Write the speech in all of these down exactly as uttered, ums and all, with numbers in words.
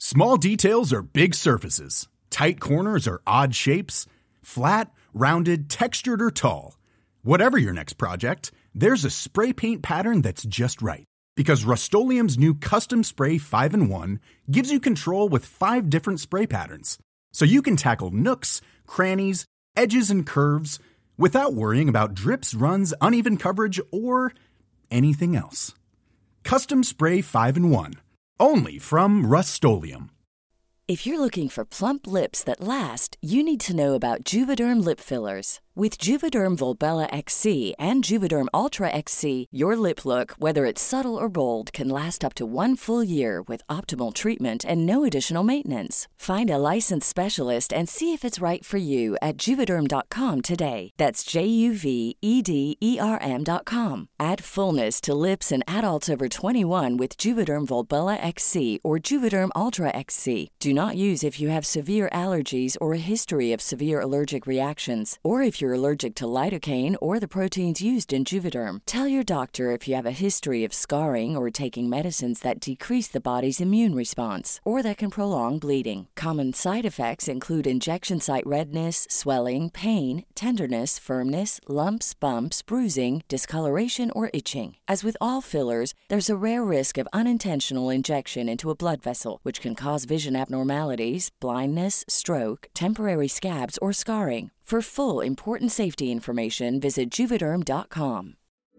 Small details are big surfaces. Tight corners are odd shapes. Flat, rounded, textured, or tall. Whatever your next project, there's a spray paint pattern that's just right. Because Rust-Oleum's new Custom Spray five in one gives you control with five different spray patterns. So you can tackle nooks, crannies, edges, and curves without worrying about drips, runs, uneven coverage, or anything else. Custom Spray five in one. Only from Rust-Oleum. If you're looking for plump lips that last, you need to know about Juvederm lip fillers. With Juvederm Volbella X C and Juvederm Ultra X C, your lip look, whether it's subtle or bold, can last up to one full year with optimal treatment and no additional maintenance. Find a licensed specialist and see if it's right for you at Juvederm dot com today. That's J U V E D E R M dot com. Add fullness to lips in adults over twenty-one with Juvederm Volbella X C or Juvederm Ultra X C. Do not use if you have severe allergies or a history of severe allergic reactions, or if you're allergic to lidocaine or the proteins used in Juvederm. Tell your doctor if you have a history of scarring or taking medicines that decrease the body's immune response or that can prolong bleeding. Common side effects include injection site redness, swelling, pain, tenderness, firmness, lumps, bumps, bruising, discoloration, or itching. As with all fillers, there's a rare risk of unintentional injection into a blood vessel, which can cause vision abnormalities, blindness, stroke, temporary scabs, or scarring. For full, important safety information, visit Juvederm dot com.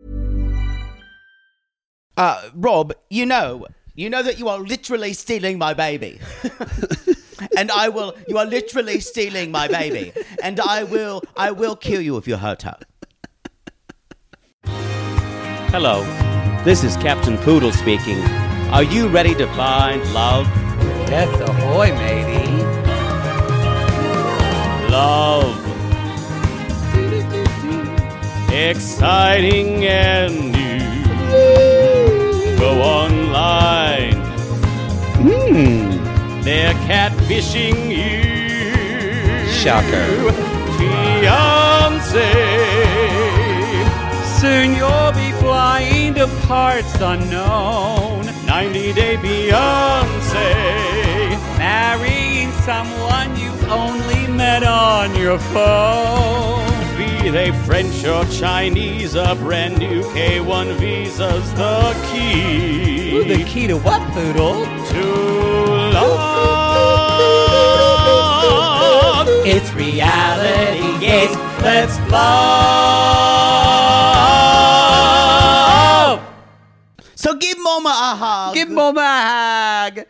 Uh, Rob, you know, you know that you are literally stealing my baby. And I will, you are literally stealing my baby. And I will, I will kill you if you hurt her. Hello, this is Captain Poodle speaking. Are you ready to find love? Death ahoy, matey. Love. Exciting and new. Go online. Hmm. They're catfishing you. Shocker. Fiancé. Soon you'll be flying to parts unknown. ninety Day Beyonce. Marrying someone you only met on your phone. Be they French or Chinese, a brand new K one visa's the key. Ooh, the key to what, Poodle? To love. It's reality, yes, let's love. So give Mama a hug. Give Mama a hug.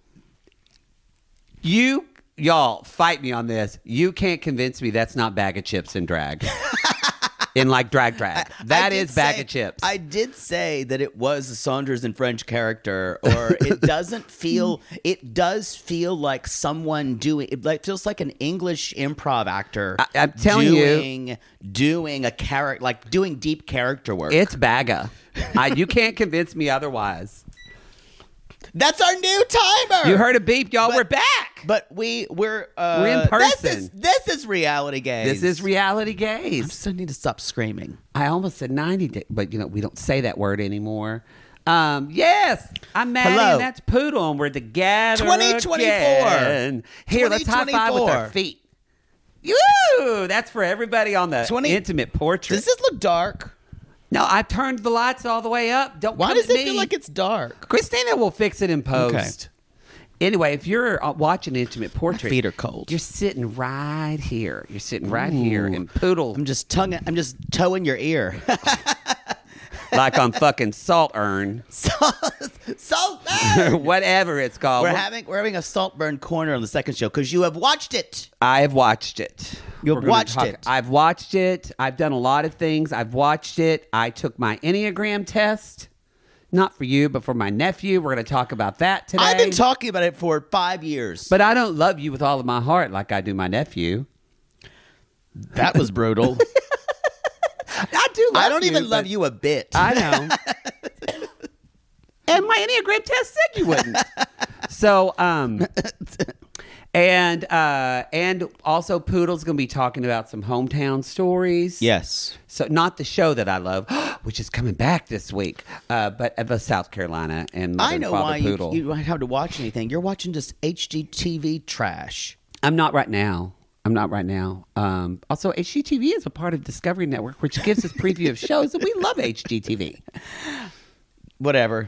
You, y'all, fight me on this. You can't convince me that's not Bag of Chips in drag. In like drag drag. That is Bag say, of Chips. I did say that it was a Saunders and French character, or it doesn't feel, it does feel like someone doing, it like feels like an English improv actor. I, I'm telling doing, you. Doing a character, like doing deep character work. It's Bagga. I, you can't convince me otherwise. That's our new timer. You heard a beep, y'all. But, we're back. But we we're uh, we're in person. This is, this is reality gaze. This is reality gaze. I still need to stop screaming. I almost said ninety days, but you know we don't say that word anymore. Um, yes, I'm Maddie, Hello. and that's Poodle, and we're together twenty twenty-four. again. Here, let's high five with our feet. Woo! That's for everybody on the twenty intimate portrait. Does this look dark? No, I turned the lights all the way up. Don't Why come does to it me. feel like it's dark? Christina will fix it in post. Okay. Anyway, if you're uh, watching Intimate Portrait, My feet are cold. You're sitting right here. You're sitting right Ooh. here, and Poodle, I'm just tongue. I'm just toeing your ear. like on fucking Saltburn, Saltburn. whatever it's called. We're having we're having a Saltburn corner on the second show because you have watched it. I have watched it. You've We're gonna watched talk- it. I've watched it. I've done a lot of things. I've watched it. I took my Enneagram test. Not for you, but for my nephew. We're going to talk about that today. I've been talking about it for five years. But I don't love you with all of my heart like I do my nephew. That was brutal. I do love I don't you, even love but- you a bit. I know. And my Enneagram test said you wouldn't. So, um, And uh, and also Poodle's going to be talking about some hometown stories. Yes. So not the show that I love, which is coming back this week, uh, but of South Carolina and Mother I and know Father why you, Poodle. you don't have to watch anything. You're watching just H G T V trash. I'm not right now. I'm not right now. Um, also, H G T V is a part of Discovery Network, which gives us preview of shows, and we love H G T V. Whatever.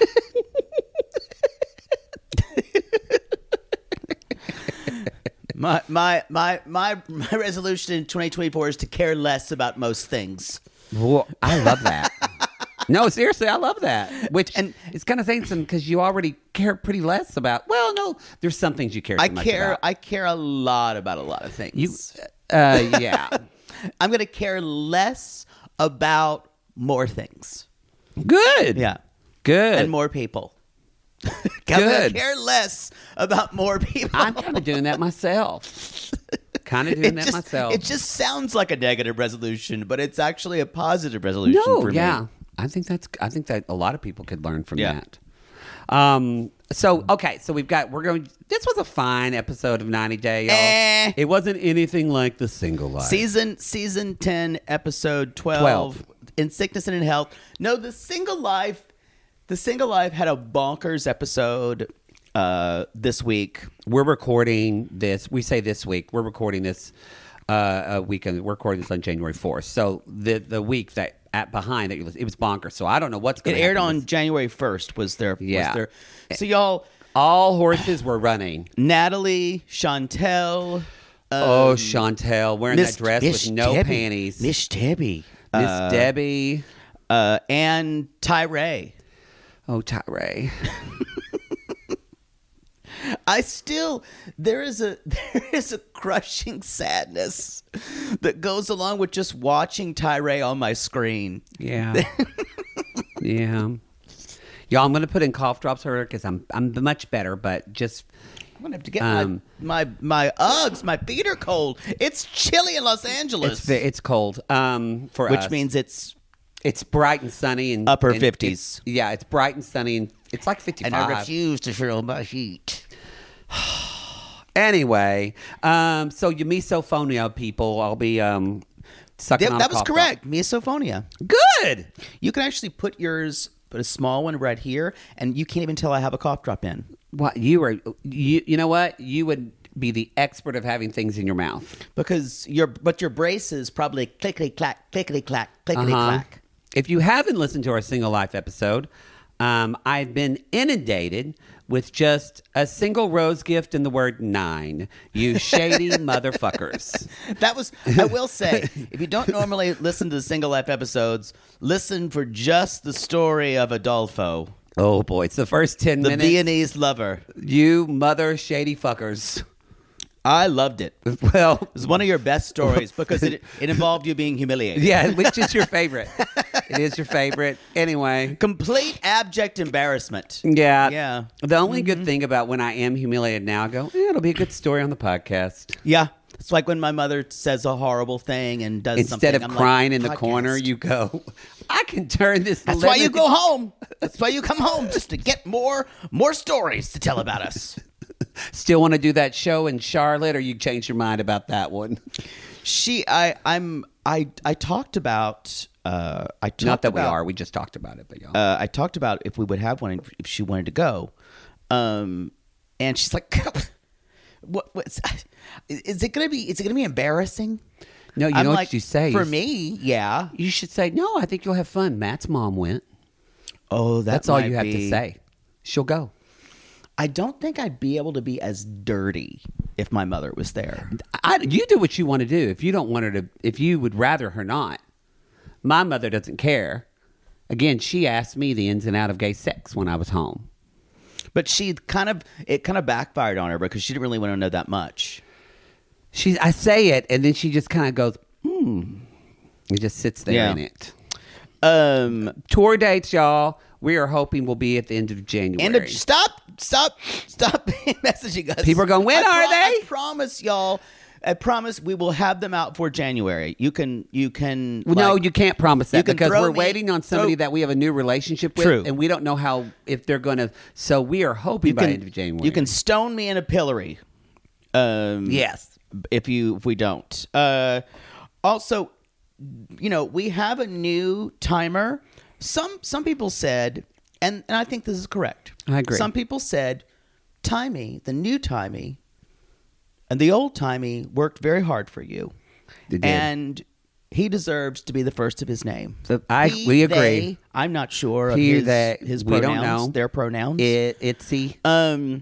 my, my my my my resolution in twenty twenty-four is to care less about most things. Well, I love that. No, seriously, I love that. Which and it's kind of saying something because you already care pretty less about. Well, no, there's some things you care. So I much care. about. I care a lot about a lot of things. You, uh, yeah. I'm going to care less about more things. Good. Yeah, Good. and more people. I'm Good. going to care less about more people. I'm kind of doing that myself. Kind of doing It that just, myself. It just sounds like a negative resolution, but it's actually a positive resolution no, for yeah. me. I think that's. I think that a lot of people could learn from Yeah. that. Um. So okay. So we've got. We're going. This was a fine episode of ninety Day, y'all. Eh. It wasn't anything like the Single Life. Season season ten, episode twelve, twelve. In Sickness and in Health. No, the Single Life, the Single Life had a bonkers episode uh, this week. We're recording this. We say this week. We're recording this uh, a weekend. We're recording this on January fourth. So the the week that at behind that you listen, it was bonkers. So I don't know what's It going to aired happen on this- January first. Was there? Yeah. Was there, so y'all, All horses were running. Natalie, Chantel. oh, Chantel wearing Miss- that dress Miss with no Debbie. panties. Miss Debbie. Miss Uh, Debbie. uh, and Tyree. Oh, Tyree. I still there is a there is a crushing sadness that goes along with just watching Tyree on my screen. Yeah. Yeah. Y'all, I'm going to put in cough drops for her because I'm I'm much better, but just I'm gonna have to get Um, my, my my Uggs. My feet are cold. It's chilly in Los Angeles, it's ve- it's cold. Um, for which us. means it's it's bright and sunny and Upper and fifties. it's- Yeah, it's bright and sunny and it's like fifty-five. and I refuse to feel my heat. Anyway, um, so your misophonia people, I'll be um sucking That, on a that was cough drop. correct. Misophonia. Good. You can actually put yours, put a small one right here, and you can't even tell I have a cough drop in. What you were you you know what? You would be the expert of having things in your mouth. Because your but your braces probably clickety clack, clickety clack, clickety Uh-huh. clack. If you haven't listened to our Single Life episode, um, I've been inundated with just a single rose gift and the word nine. You shady motherfuckers. That was, I will say, if you don't normally listen to the Single Life episodes, listen for just the story of Adolfo, Oh boy, it's the first ten the minutes. Viennese lover. You mother shady fuckers. I loved it. It Well, was one of your best stories because it, it involved you being humiliated. yeah, which is your favorite? It is your favorite. Anyway. Complete abject embarrassment. Yeah. Yeah. The only good thing about when I am humiliated now, I go, eh, it'll be a good story on the podcast. Yeah. It's like when my mother says a horrible thing and does something. Instead of I'm like, crying in the "Podcast." corner, you go, I can turn this. That's why you lemon- go home. That's why you come home, just to get more more stories to tell about us. Still want to do that show in Charlotte, or you changed your mind about that one? She, I, I'm, I, I talked about. Uh, I talked Not that about, we are. We just talked about it, but y'all. Uh, I talked about if we would have one if she wanted to go, um, and she's like, "What? What's, is it gonna be? Is it gonna be embarrassing?" no, you I'm know like, what you say. For me, yeah. You should say, no, I think you'll have fun. Matt's mom went. Oh, that That's all might you have to be- say. She'll go. I don't think I'd be able to be as dirty if my mother was there. I, you do what you want to do. If you don't want her to, if you would rather her not. My mother doesn't care. Again, she asked me the ins and out of gay sex when I was home. But she kind of, it kind of backfired on her because she didn't really want to know that much. She, I say it, and then she just kind of goes, hmm. It just sits there Yeah. in it. Um, Tour dates, y'all. We are hoping will be at the end of January. and uh, stop, stop, stop messaging us. People are going, when I are they? I promise y'all. I promise we will have them out for January. You can, you can. Well, no, like- you can't promise that you can because throw we're me- waiting on somebody throw- that we have a new relationship with, True. and we don't know how if they're going to. So we are hoping You by can, the end of January. you can stone me in a pillory. Um, Yes. If you if we don't. Uh, also, you know, we have a new timer. Some some people said, and, and I think this is correct. I agree. Some people said, Timey, the new Timey, and the old Timey worked very hard for you, They did. and he deserves to be the first of his name. So I- He, we agree. they, I'm not sure of He, his, they, his we pronouns. don't know. Their pronouns. It, itsy. Um.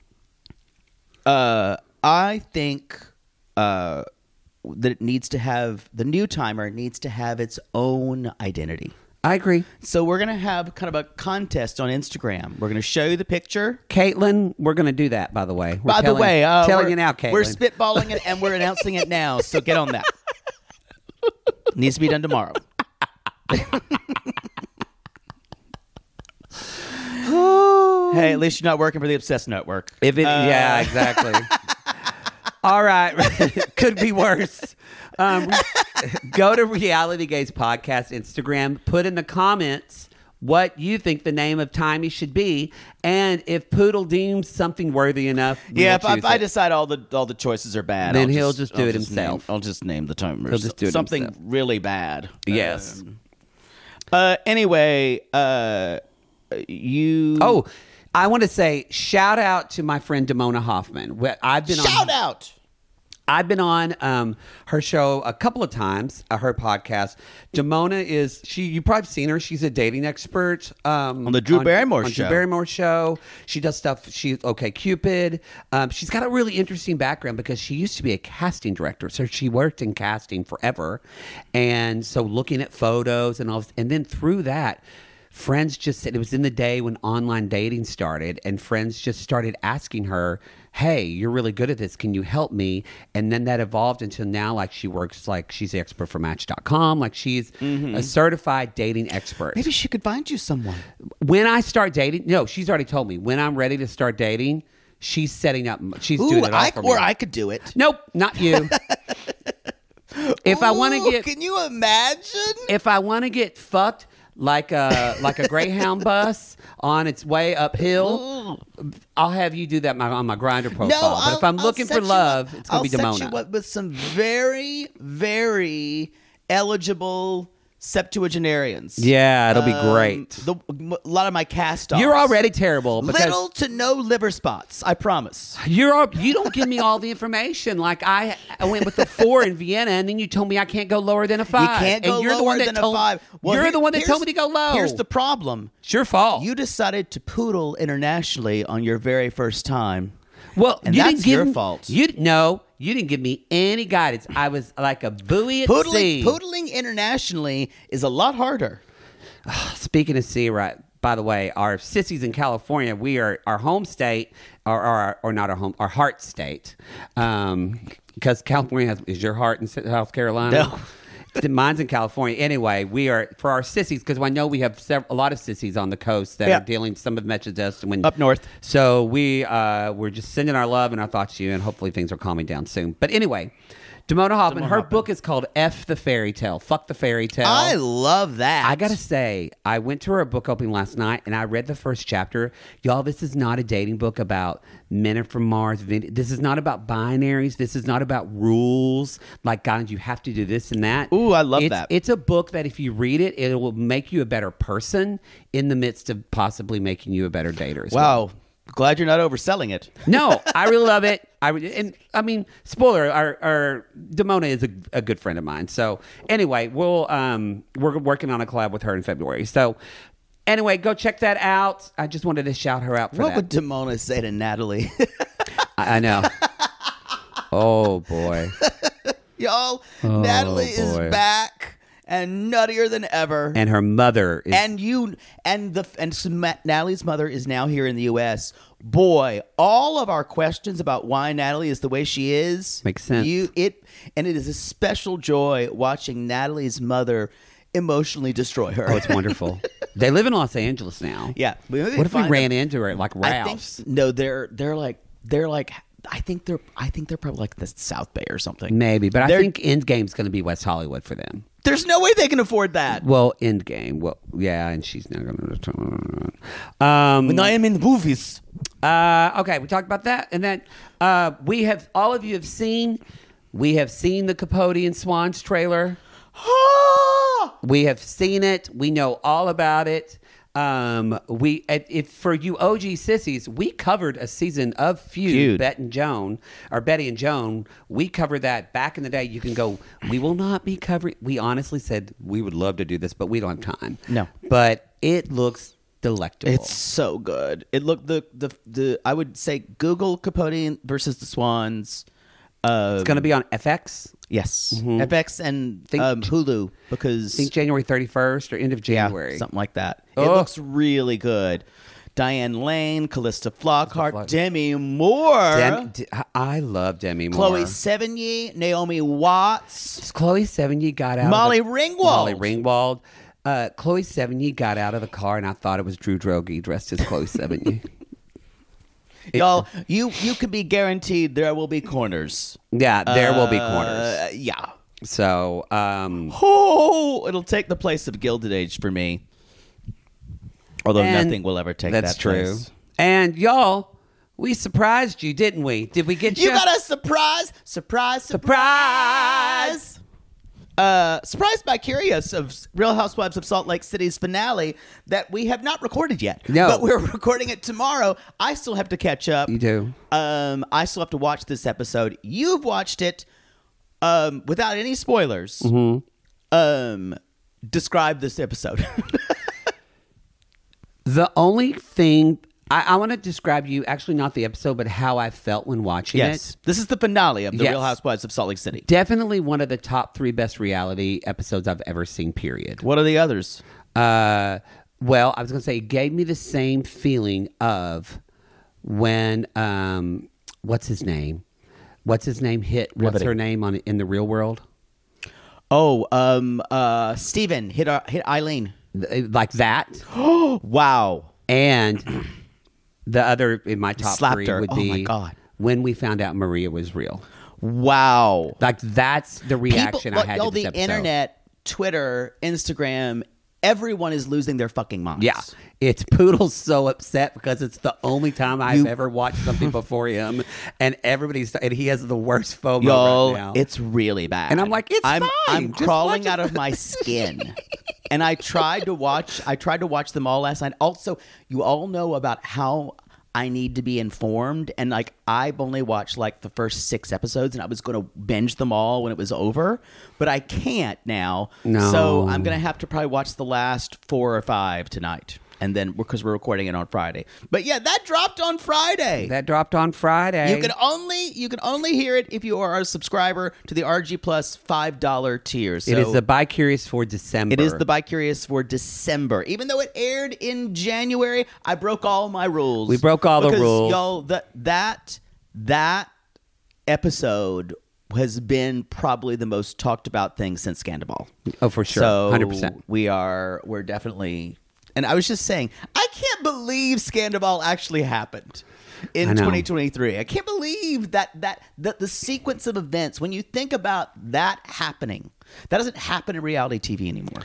Uh, I think uh that it needs to have the new timer needs to have its own identity. I agree. So we're gonna have kind of a contest on Instagram. We're gonna show you the picture. Caitlin, we're going to do that, by the way. We're By telling, the way, uh, telling we're, you now, Caitlin. we're spitballing it and we're announcing it now. So get on that. Needs to be done tomorrow. Hey, at least you're not working for the Obsessed Network. If it, Uh, yeah, exactly. All right, could be worse. Um, go to Reality Gaze Podcast Instagram. Put in the comments what you think the name of Timey should be, and if Poodle deems something worthy enough, we Yeah, will if, I- choose if I it. decide all the all the choices are bad, Then I'll he'll just do I'll it name- himself. I'll just name the timer. He'll just do it something himself. really bad. Yes. Um, uh, anyway, uh, you. Oh, I want to say shout out to my friend Damona Hoffman. Wh- I've been shout on, out. I've been on um, her show a couple of times, uh, her podcast. Damona is, she. You've probably seen her. She's a dating expert. Um, On the Drew Barrymore on show. Drew Barrymore show. She does stuff. She's OK Cupid. Um, she's got a really interesting background because she used to be a casting director. So she worked in casting forever. And so looking at photos and all this, and then through that, friends just said, it was in the day when online dating started, and friends just started asking her, hey, you're really good at this. Can you help me? And then that evolved until now, like she works, like she's the expert for Match dot com. Like she's a certified dating expert. Maybe she could find you someone. When I start dating, no, she's already told me. When I'm ready to start dating, she's setting up, she's Ooh, doing it all I, for me. or I could do it. Nope, not you. If I want to Ooh, get, can you imagine? if I want to get fucked like a like a Greyhound bus on its way uphill, I'll have you do that my, on my Grindr profile. No, but if I'll- I'm I'll looking set for you love, up- it's going I'll to be set Damona. you up with some very, very eligible septuagenarians. Yeah, it'll be Um, great. The, a lot of my cast offs. You're already terrible because little to no liver spots. I promise. you're all, you don't give me all the information. Like I, I went with a four in Vienna, and then you told me I can't go lower than a five. You can't go and you're lower the one that than told, a five. Well, you're here- the one that here's- told me to go low. Here's the problem. It's your fault. You decided to poodle internationally on your very first time. well, and you that's didn't give your me- fault. You no, you didn't give me any guidance. I was like a buoy at Poodling, sea. poodling internationally is a lot harder. Speaking of sea, right? By the way, our sissies in California, we are our home state, or or, or not our home, our heart state, um, because California has, is your heart in South Carolina. No. Mine's in California. Anyway, we are for our sissies because I know we have several, a lot of sissies on the coast that Yeah. are dealing. Some have messaged us when Up north. So we uh, we're just sending our love and our thoughts to you, and hopefully things are calming down soon. But anyway, Damona Hoffman, her book is called F the Fairy Tale. Fuck the Fairy Tale. I love that. I gotta say, I went to her book opening last night and I read the first chapter. Y'all, this is not a dating book about men are from Mars. This is not about binaries. This is not about rules. Like, God, you have to do this and that. Ooh, I love it's, that. It's a book that if you read it, it will make you a better person in the midst of possibly making you a better dater as well. Wow. Glad you're not overselling it. No, I really love it. I re- and I mean, spoiler: our, our Damona is a, a good friend of mine. So anyway, we'll um we're working on a collab with her in February. So anyway, go check that out. I just wanted to shout her out for What that. would Damona say to Natalie? I, I know. Oh boy. Y'all, Oh, Natalie boy. is back and nuttier than ever. And her mother is. And you and the and so Ma- Natalie's mother is now here in the U S. Boy, all of our questions about why Natalie is the way she is Makes sense. You it and it is a special joy watching Natalie's mother emotionally destroy her. oh, it's wonderful. They live in Los Angeles now. Yeah. We maybe What if we find ran them- into her at like I think Ralph's? no, they're they're like they're like I think they're I think they're probably like the South Bay or something. Maybe, but I They're- think Endgame's going to be West Hollywood for them. There's no way they can afford that. Well, Endgame. Well, yeah, and she's not going to return. Um, When I am in the movies. Uh, okay, we talked about that, and then uh, we have all of you have seen. We have seen the Capote and Swans trailer. We have seen it. We know all about it. Um, we if for you O G sissies, we covered a season of Feud, Feud. Bet and Joan, or Betty and Joan. We covered that back in the day. You can go. We will not be covering. We honestly said we would love to do this, but we don't have time. No. But it looks delectable. It's so good. It looked the the the. I would say Google Capote versus the Swans. Uh, It's going to be on F X. yes, F X and Think- um, Hulu because I think January thirty-first or end of January. yeah, something like that. It Oh. looks really good. Diane Lane, Callista Flockhart, Flock- Demi Moore, Dem- D- I love Demi Moore. Chloe Sevigny, Naomi Watts. Chloe Sevigny got out. Molly of the, Ringwald. Molly Ringwald. Uh, Chloe Sevigny got out of the car, and I thought it was Drew Droege dressed as Chloe Sevigny. Y'all, you you can be guaranteed there will be corners. Yeah, there will be Uh, corners. yeah. So, um, Oh, it'll take the place of Gilded Age for me. Although and nothing will ever take that's that true. place. And y'all, we surprised you, didn't we? Did we get you? You got a surprise, surprise, surprise. Uh, surprised by Curious of Real Housewives of Salt Lake City's finale that we have not recorded yet. No. But we're recording it tomorrow. I still have to catch up. You do. Um, I still have to watch this episode. You've watched it um, without any spoilers. Mm-hmm. Um, describe this episode. The only thing I, I want to describe you, actually not the episode, but how I felt when watching yes. it. This is the finale of The Yes. Real Housewives of Salt Lake City. Definitely one of the top three best reality episodes I've ever seen, period. What are the others? Uh, well, I was going to say, it gave me the same feeling of when, um, what's his name? What's his name hit? What's Riveting. her name on in the real world? Oh, um, uh, Steven hit, uh, hit Eileen. Like that. Wow. And the other in my top Slapped three her. would Oh, be my God. when we found out Maria was real. Wow. Like that's the reaction People, I had yo, to this the episode. internet, Twitter, Instagram, everyone is losing their fucking minds. Yeah, it's Poodle's so upset because it's the only time I've You- ever watched something before him, and everybody's and he has the worst FOMO Yo, right now. it's really bad. And I'm like, it's I'm, fine. I'm Just crawling watch out it. of my skin. And I tried to watch. I tried to watch them all last night. Also, you all know about how I need to be informed, and like I've only watched like the first six episodes, and I was going to binge them all when it was over, but I can't now. No. So I'm going to have to probably watch the last four or five tonight, and then because we're recording it on Friday. But yeah, that dropped on Friday. that dropped on Friday. You can only you can only hear it if you are a subscriber to the R G Plus five dollar tier. So it is the Bi-Curious for December. it is the Bi-Curious for December. Even though it aired in January, I broke all my rules. We broke all the Because, rules. Y'all, that that that episode has been probably the most talked about thing since Scandal. Oh, for sure, So one hundred percent. we are we're definitely. And I was just saying, I can't believe Scandal actually happened I in know. twenty twenty-three. I can't believe that that that the sequence of events, when you think about that happening, that doesn't happen in reality T V anymore.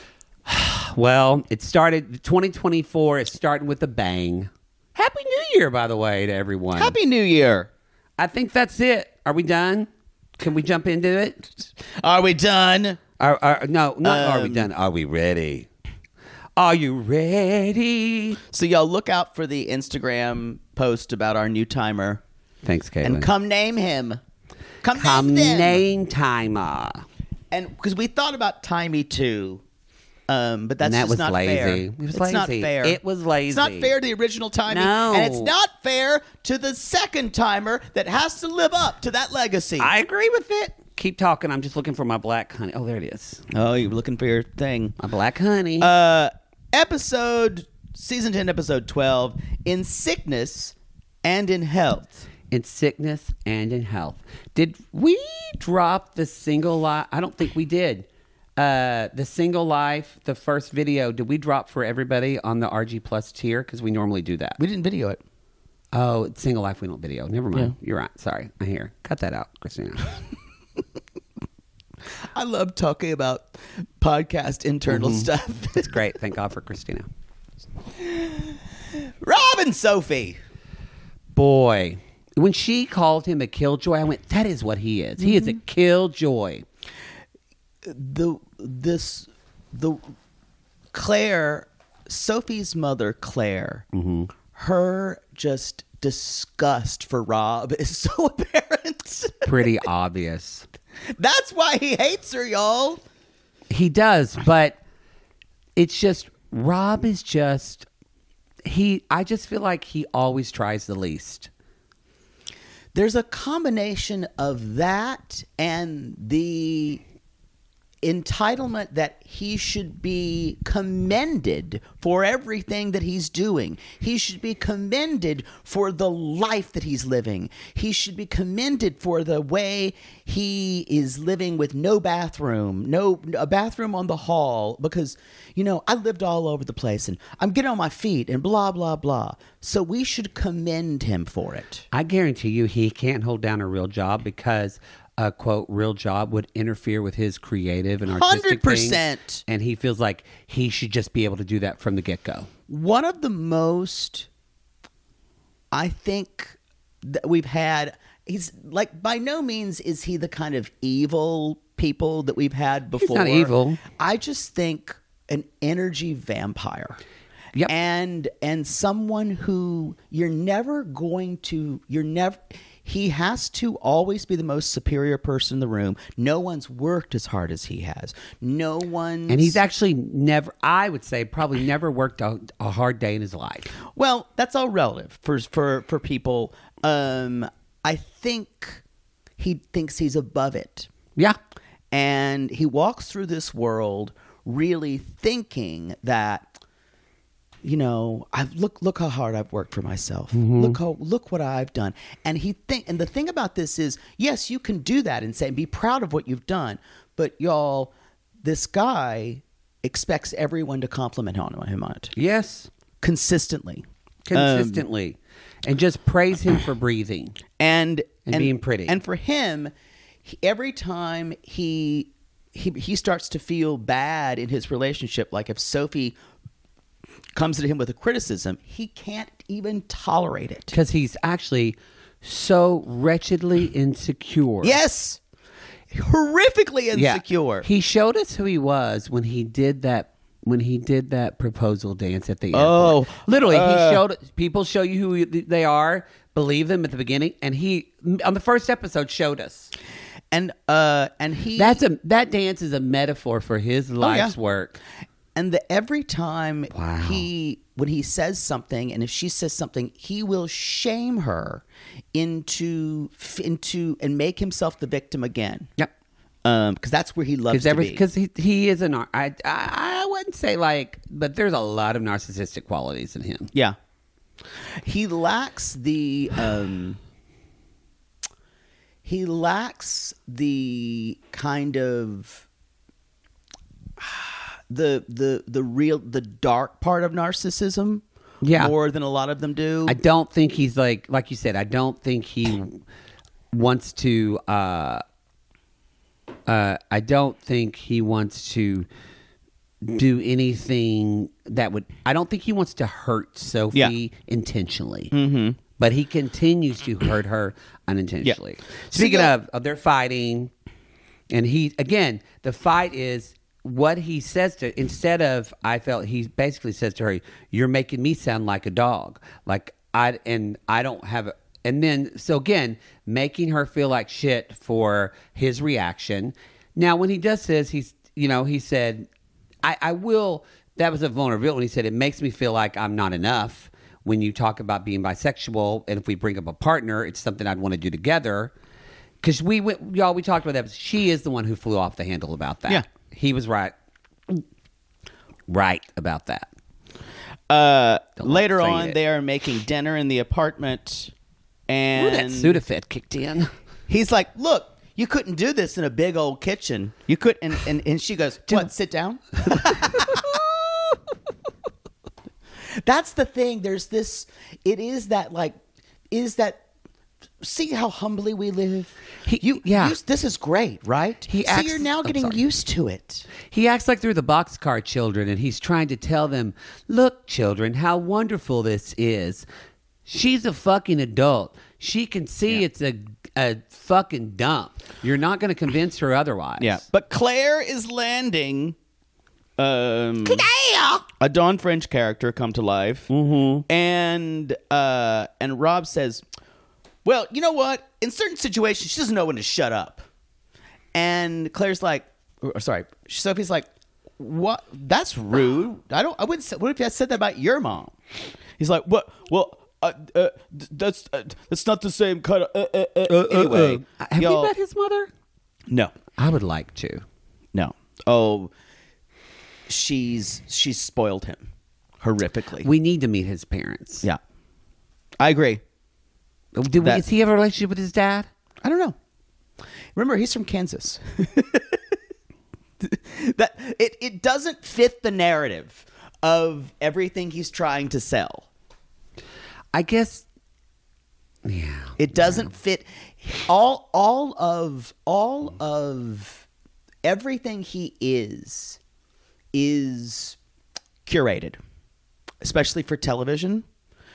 Well, it started twenty twenty-four. It's starting with a bang. Happy New Year, by the way, to everyone. Happy New Year. I think that's it. Are we done? Can we jump into it? Are we done? Are, are, no, not are we Um, done. Are we ready? Are you ready? So y'all look out for the Instagram post about our new timer. Thanks, Caitlin. And come name him. Come, Come name them. name timer. And because we thought about Timey too. Um, but that's And that just was not lazy. fair. It was it's lazy. not fair. It was lazy. It's not fair to the original Timey. No. And it's not fair to the second timer that has to live up to that legacy. I agree with it. Keep talking. I'm just looking for my black honey. Oh, there it is. oh, you're looking for your thing. My black honey. Uh, episode, season ten, episode twelve, In Sickness and in Health. in sickness and in health. Did we drop the single life? I don't think we did. Uh, the single life, the first video, did we drop for everybody on the R G Plus tier? Because we normally do that. We didn't video it. Oh, single life, we don't video. Never mind. You're right. Sorry. I hear. Cut that out, Christina. I love talking about podcast internal Mm-hmm. stuff. It's great. Thank God for Christina. Rob and Sophie. Boy, when she called him a killjoy, I went, that is what he is. He is a killjoy. The this the Claire, Sophie's mother, Claire, her just disgust for Rob is so apparent. Pretty obvious. That's why he hates her, y'all. He does, but it's just, Rob is just, he, I just feel like he always tries the least. There's a combination of that and the entitlement that he should be commended for everything that he's doing. He should be commended for the life that he's living. He should be commended for the way he is living with no bathroom, no a bathroom on the hall, because, you know, I lived all over the place and I'm getting on my feet and blah, blah, blah. So we should commend him for it. I guarantee you he can't hold down a real job because a quote real job would interfere with his creative and artistic one hundred percent. things, and he feels like he should just be able to do that from the get-go. One of the most, I think, that we've had, he's like, by no means is he the kind of evil people that we've had before. not evil. I just think an energy vampire. Yep. And and someone who you're never going to, you're never, he has to always be the most superior person in the room. No one's worked as hard as he has. No one's... And he's actually never, I would say, probably never worked a, a hard day in his life. Well, that's all relative for for for people. Um, I think he thinks he's above it. Yeah. And he walks through this world really thinking that, you know, I've look look how hard I've worked for myself. Look how look what I've done. And he think and the thing about this is, yes, you can do that and say be proud of what you've done, but y'all, this guy expects everyone to compliment on him on it Yes. consistently. Consistently. and just praise him for breathing. And And being pretty. And for him, he, every time he he he starts to feel bad in his relationship, like if Sophie comes at him with a criticism, he can't even tolerate it. Because he's actually so wretchedly insecure. Yes. Horrifically Yeah. insecure. He showed us who he was when he did that when he did that proposal dance at the airport. Oh, literally, uh, he showed people show you who they are, believe them at the beginning, and he on the first episode showed us. And uh and he That's a that dance is a metaphor for his life's yeah. work. And the, every time Wow. he, when he says something, and if she says something, he will shame her into, into, and make himself the victim again. Yep. Um, because that's where he loves to be. Because he he is a nar- I, I I wouldn't say like, but there's a lot of narcissistic qualities in him. Yeah, he lacks the, um, he lacks the kind of. The, the the real the dark part of narcissism, Yeah. more than a lot of them do. I don't think he's like like you said. I don't think he wants to. Uh, uh, I don't think he wants to do anything that would. I don't think he wants to hurt Sophie Yeah. intentionally. Mm-hmm. But he continues to hurt her unintentionally. Yeah. Speaking So, yeah. of, of, they're fighting, and he again. The fight is. What he says to instead of I felt he basically says to her, "You're making me sound like a dog, like I and I don't have." A, and then so again, making her feel like shit for his reaction. Now, when he does says he's you know he said, "I, I will." That was a vulnerability when he said, "It makes me feel like I'm not enough." When you talk about being bisexual, and if we bring up a partner, it's something I'd want to do together. Because we went, y'all, we talked about that. She is the one who flew off the handle about that. Yeah. He was right. Right about that. Uh, Don't like later saying on, it. they are making dinner in the apartment, Ooh, and that Sudafed kicked in. he's like, "Look, you couldn't do this in a big old kitchen. You could." And and, and she goes, "What? Sit down." That's the thing. There's this. It is that like, is that see how humbly we live? He- you, yeah. you- this is great, right? He so acts- you're now I'm getting sorry. used to it. He acts like they're the boxcar children, and he's trying to tell them, look, children, how wonderful this is. She's a fucking adult. She can see it's a, a fucking dump. You're not going to convince her otherwise. Yeah. But Claire is landing. Um, Claire, a Dawn French character come to life, mm-hmm. and uh, and Rob says, Well, you know what? In certain situations, she doesn't know when to shut up. And Claire's like, or, sorry, Sophie's like, what? That's rude. I don't. I wouldn't. Say, what if I said that about your mom? he's like, what? Well, uh, uh, th- that's uh, that's not the same kind of. Uh, uh, uh, Anyway, Uh, have y'all- you met his mother? No, I would like to. no. Oh, she's she's spoiled him horrifically. We need to meet his parents. yeah, I agree. Do we, That- does he have a relationship with his dad? I don't know. Remember, he's from Kansas. that it, it doesn't fit the narrative of everything he's trying to sell. I guess. Yeah. It doesn't fit all all of all of everything he is is curated, especially for television.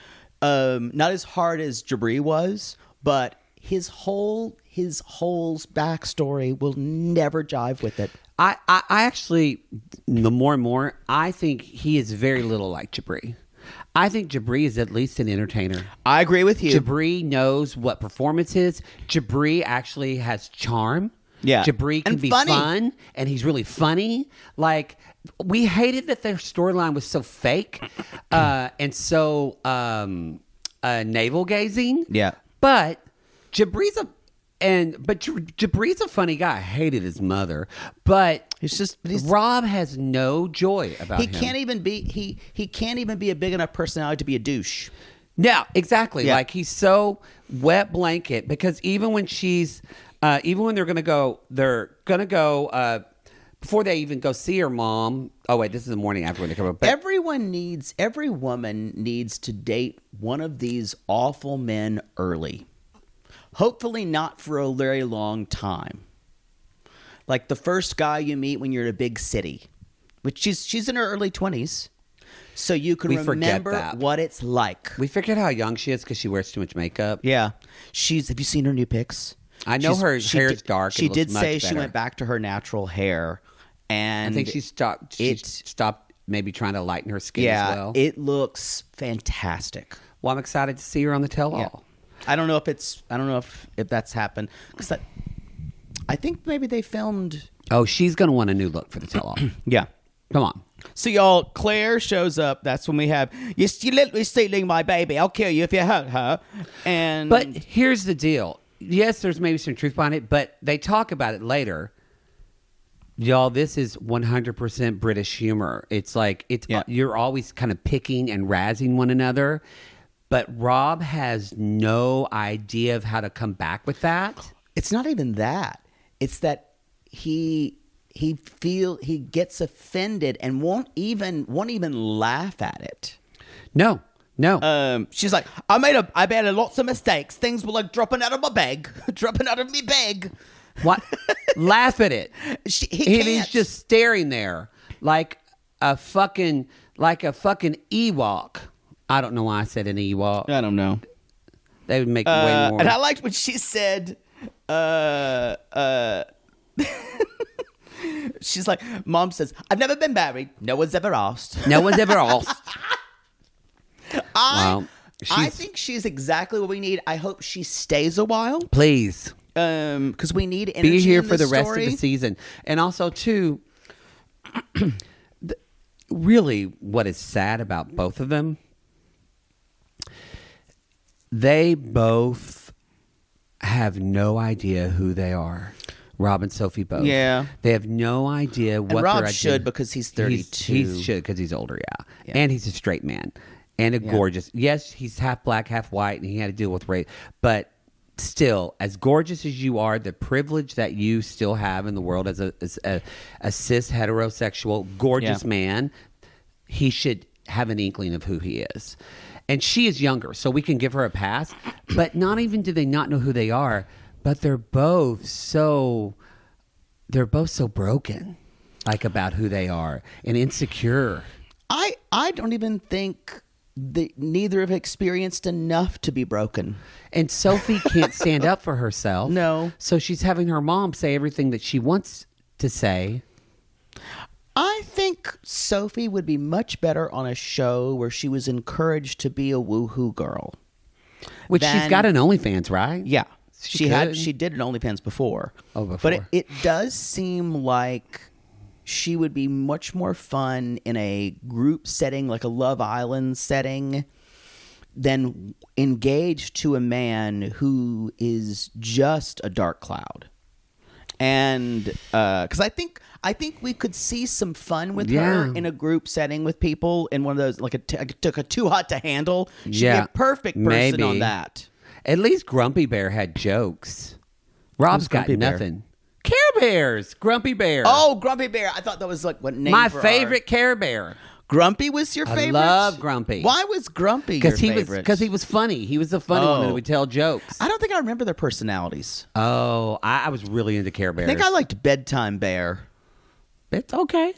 Um, not as hard as Jabri was, but his whole his whole backstory will never jive with it. I, I, I actually, the more and more, I think he is very little like Jabri. I think Jabri is at least an entertainer. I agree with you. Jabri knows what performance is. Jabri actually has charm. Yeah. Jabri can And be funny. fun, and he's really funny. Like, we hated that their storyline was so fake uh, and so um, uh, navel gazing. Yeah. But Jabri's a and but J- Jabri's a funny guy. I hated his mother, but He's just he's, Rob has no joy about he him. can't even be he he can't even be a big enough personality to be a douche. Yeah, exactly. Yeah. Like he's so wet blanket because even when she's, uh, even when they're gonna go, they're gonna go uh, before they even go see her mom. Oh wait, this is the morning after when they come up. But Everyone needs every woman needs to date one of these awful men early. Hopefully not for a very long time. Like the first guy you meet when you're in a big city, which she's she's in her early twenties, so you can We forget remember that. what it's like. we forget how young she is because she wears too much makeup. Yeah, she's. Have you seen her new pics? I know She's- her she hair's did- dark. She It looks did much say she better. went back to her natural hair, and I think she stopped. She it- stopped maybe trying to lighten her skin yeah, as well. it looks fantastic. well, I'm excited to see her on the tell-all. I don't know if it's. I don't know if if that's happened because that. I think maybe they filmed. Oh, she's gonna want a new look for the tell-all. Yeah. Come on. so y'all, Claire shows up. That's when we have you're still literally stealing my baby. I'll kill you if you hurt her. And But here's the deal. Yes, there's maybe some truth behind it, but they talk about it later. Y'all, this is one hundred percent British humor. It's like it's Yeah. you're always kind of picking and razzing one another, but Rob has no idea of how to come back with that. It's not even that. It's that he he feel he gets offended and won't even won't even laugh at it. No, no. Um, she's like, I made a I made a lots of mistakes. Things were like dropping out of my bag, dropping out of me bag. what? Laugh at it. She, he And can't. he's just staring there like a fucking like a fucking Ewok. I don't know why I said an Ewok. I don't know. They would make Uh, way more. and I liked when she said, uh, uh, she's like, Mom says, I've never been married. No one's ever asked. No one's ever asked. I, Well, I she's- think she's exactly what we need. I hope she stays a while. Please Um, because we need energy be here in for the this rest story. of the season, and also too. the, really, what is sad about both of them? They both have no idea who they are. Rob and Sophie both. Yeah. They have no idea what Rob their idea- should because he's thirty-two. He should because he's older, yeah. Yeah. And he's a straight man and a Yeah. gorgeous. Yes, he's half black, half white, and he had to deal with race. But still, as gorgeous as you are, the privilege that you still have in the world as a as a, a cis heterosexual gorgeous Yeah. man, he should have an inkling of who he is. And she is younger, so we can give her a pass. But not even do they not know who they are, but they're both so they're both so broken, like about who they are and insecure. I I don't even think the neither have experienced enough to be broken. And Sophie can't stand up for herself. No. So she's having her mom say everything that she wants to say. I think Sophie would be much better on a show where she was encouraged to be a woohoo girl. Which than- she's got an OnlyFans, right? Yeah. She She, had could. she did an OnlyFans before. Oh, before. But it, it does seem like she would be much more fun in a group setting, like a Love Island setting, than engaged to a man who is just a dark cloud. And because I think I think we could see some fun with Yeah. her in a group setting with people in one of those, like a, t- took a Too Hot to Handle. She'd Yeah. be a perfect person Maybe. on that. At least Grumpy Bear had jokes. Rob's Who's got Grumpy Bear? nothing. Care Bears. Grumpy Bear. Oh, Grumpy Bear! I thought that was like what name? my for favorite our- Care Bear. Grumpy was your I favorite. love Grumpy. Why was Grumpy your Because he was favorite? because he was funny. He was the funny one Oh. that would tell jokes. I don't think I remember their personalities. Oh, I, I was really into Care Bears. I think I liked Bedtime Bear. It's okay.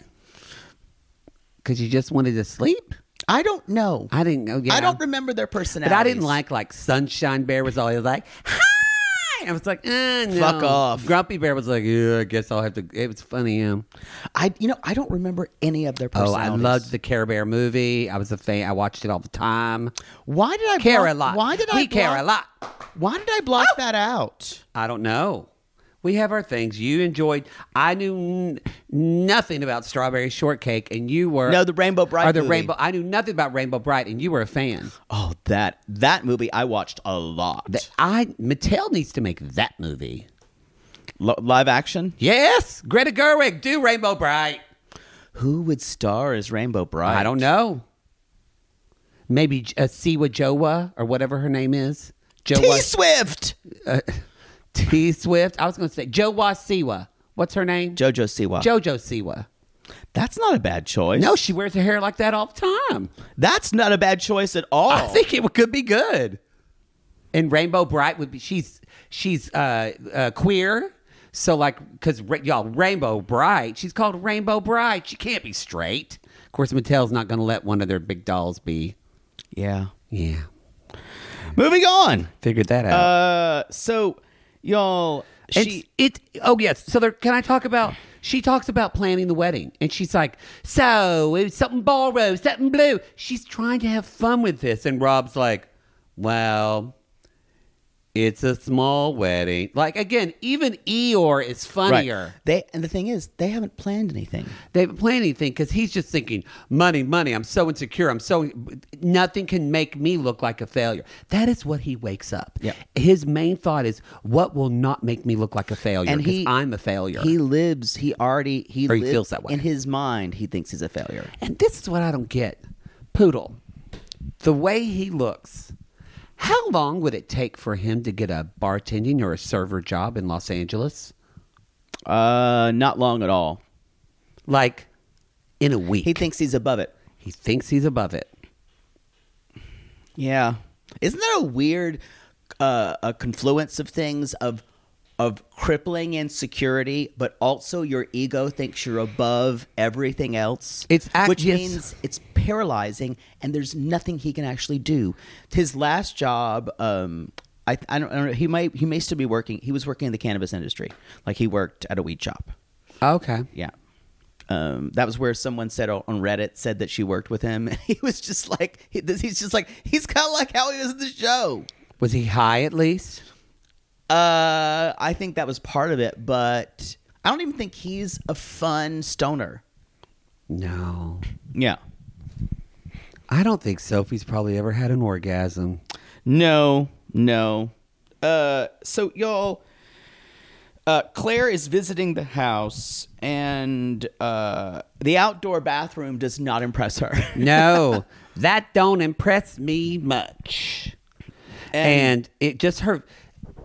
Because you just wanted to sleep. I don't know. I didn't know. Yeah. I don't remember their personalities. But I didn't like like Sunshine Bear was always like hi. I was like, eh, no. Fuck off. Grumpy Bear was like, yeah, I guess I'll have to. It was funny. Yeah. I you know I don't remember any of their Oh, personalities. I loved the Care Bear movie. I was a fan. I watched it all the time. Why did I Care block, a lot. Why did I we care block- a lot. Why did I block that out? I don't know. We have our things. You enjoyed. I knew n- nothing about Strawberry Shortcake, and you were No, the Rainbow Bright Or the movie. Rainbow. I knew nothing about Rainbow Bright, and you were a fan. Oh, that that movie I watched a lot. The- I Mattel needs to make that movie. Lo- live action. Yes, Greta Gerwig, do Rainbow Bright. Who would star as Rainbow Bright? I don't know. Maybe uh, Siwa Jowa or whatever her name is. T Jowa Swift. uh, T Swift. I was going to say Jowa Siwa. What's her name? JoJo Siwa. Jojo Siwa. That's not a bad choice. No, she wears her hair like that all the time. That's not a bad choice at all. I think it could be good. And Rainbow Bright would be. She's she's uh, uh, queer, so like because y'all Rainbow Bright. She's called Rainbow Bright. She can't be straight. Of course, Mattel's not going to let one of their big dolls be. Yeah. Yeah, Moving on. figured that out. Uh, so y'all, she. It's, it. Oh yes. So there. Can I talk about? She talks about planning the wedding, and she's like, "So it was something ballroom, something blue." She's trying to have fun with this, and Rob's like, "Well, it's a small wedding." Like again, even Eeyore is funnier. Right. They and the thing is, they haven't planned anything. They haven't planned anything because he's just thinking, money, money. I'm so insecure. I'm so nothing can make me look like a failure. That is what he wakes up. Yeah. His main thought is, what will not make me look like a failure? And he, Because I'm a failure. He lives. He already. He, Or he live- feels that way. in his mind. He thinks he's a failure. And this is what I don't get. Poodle, the way he looks, how long would it take for him to get a bartending or a server job in Los Angeles? Uh, not long at all. Like, in a week. He thinks he's above it. He thinks he's above it. Yeah. Isn't that a weird uh, a confluence of things of of crippling insecurity, but also your ego thinks you're above everything else? It's act- which yes. means it's paralyzing, and there's nothing he can actually do. His last job, um, I, I, don't, I don't know. He may he may still be working. He was working in the cannabis industry, like he worked at a weed shop. Okay. Yeah. Um, that was where someone said on Reddit said that she worked with him. He was just like, he, he's just like, he's kind of like how he was in the show. Was he high at least? Uh, I think that was part of it, but I don't even think he's a fun stoner. No. Yeah. I don't think Sophie's probably ever had an orgasm. No, no. Uh, so y'all, uh, Claire is visiting the house, and uh, the outdoor bathroom does not impress her. No, that don't impress me much. And, And- it just her.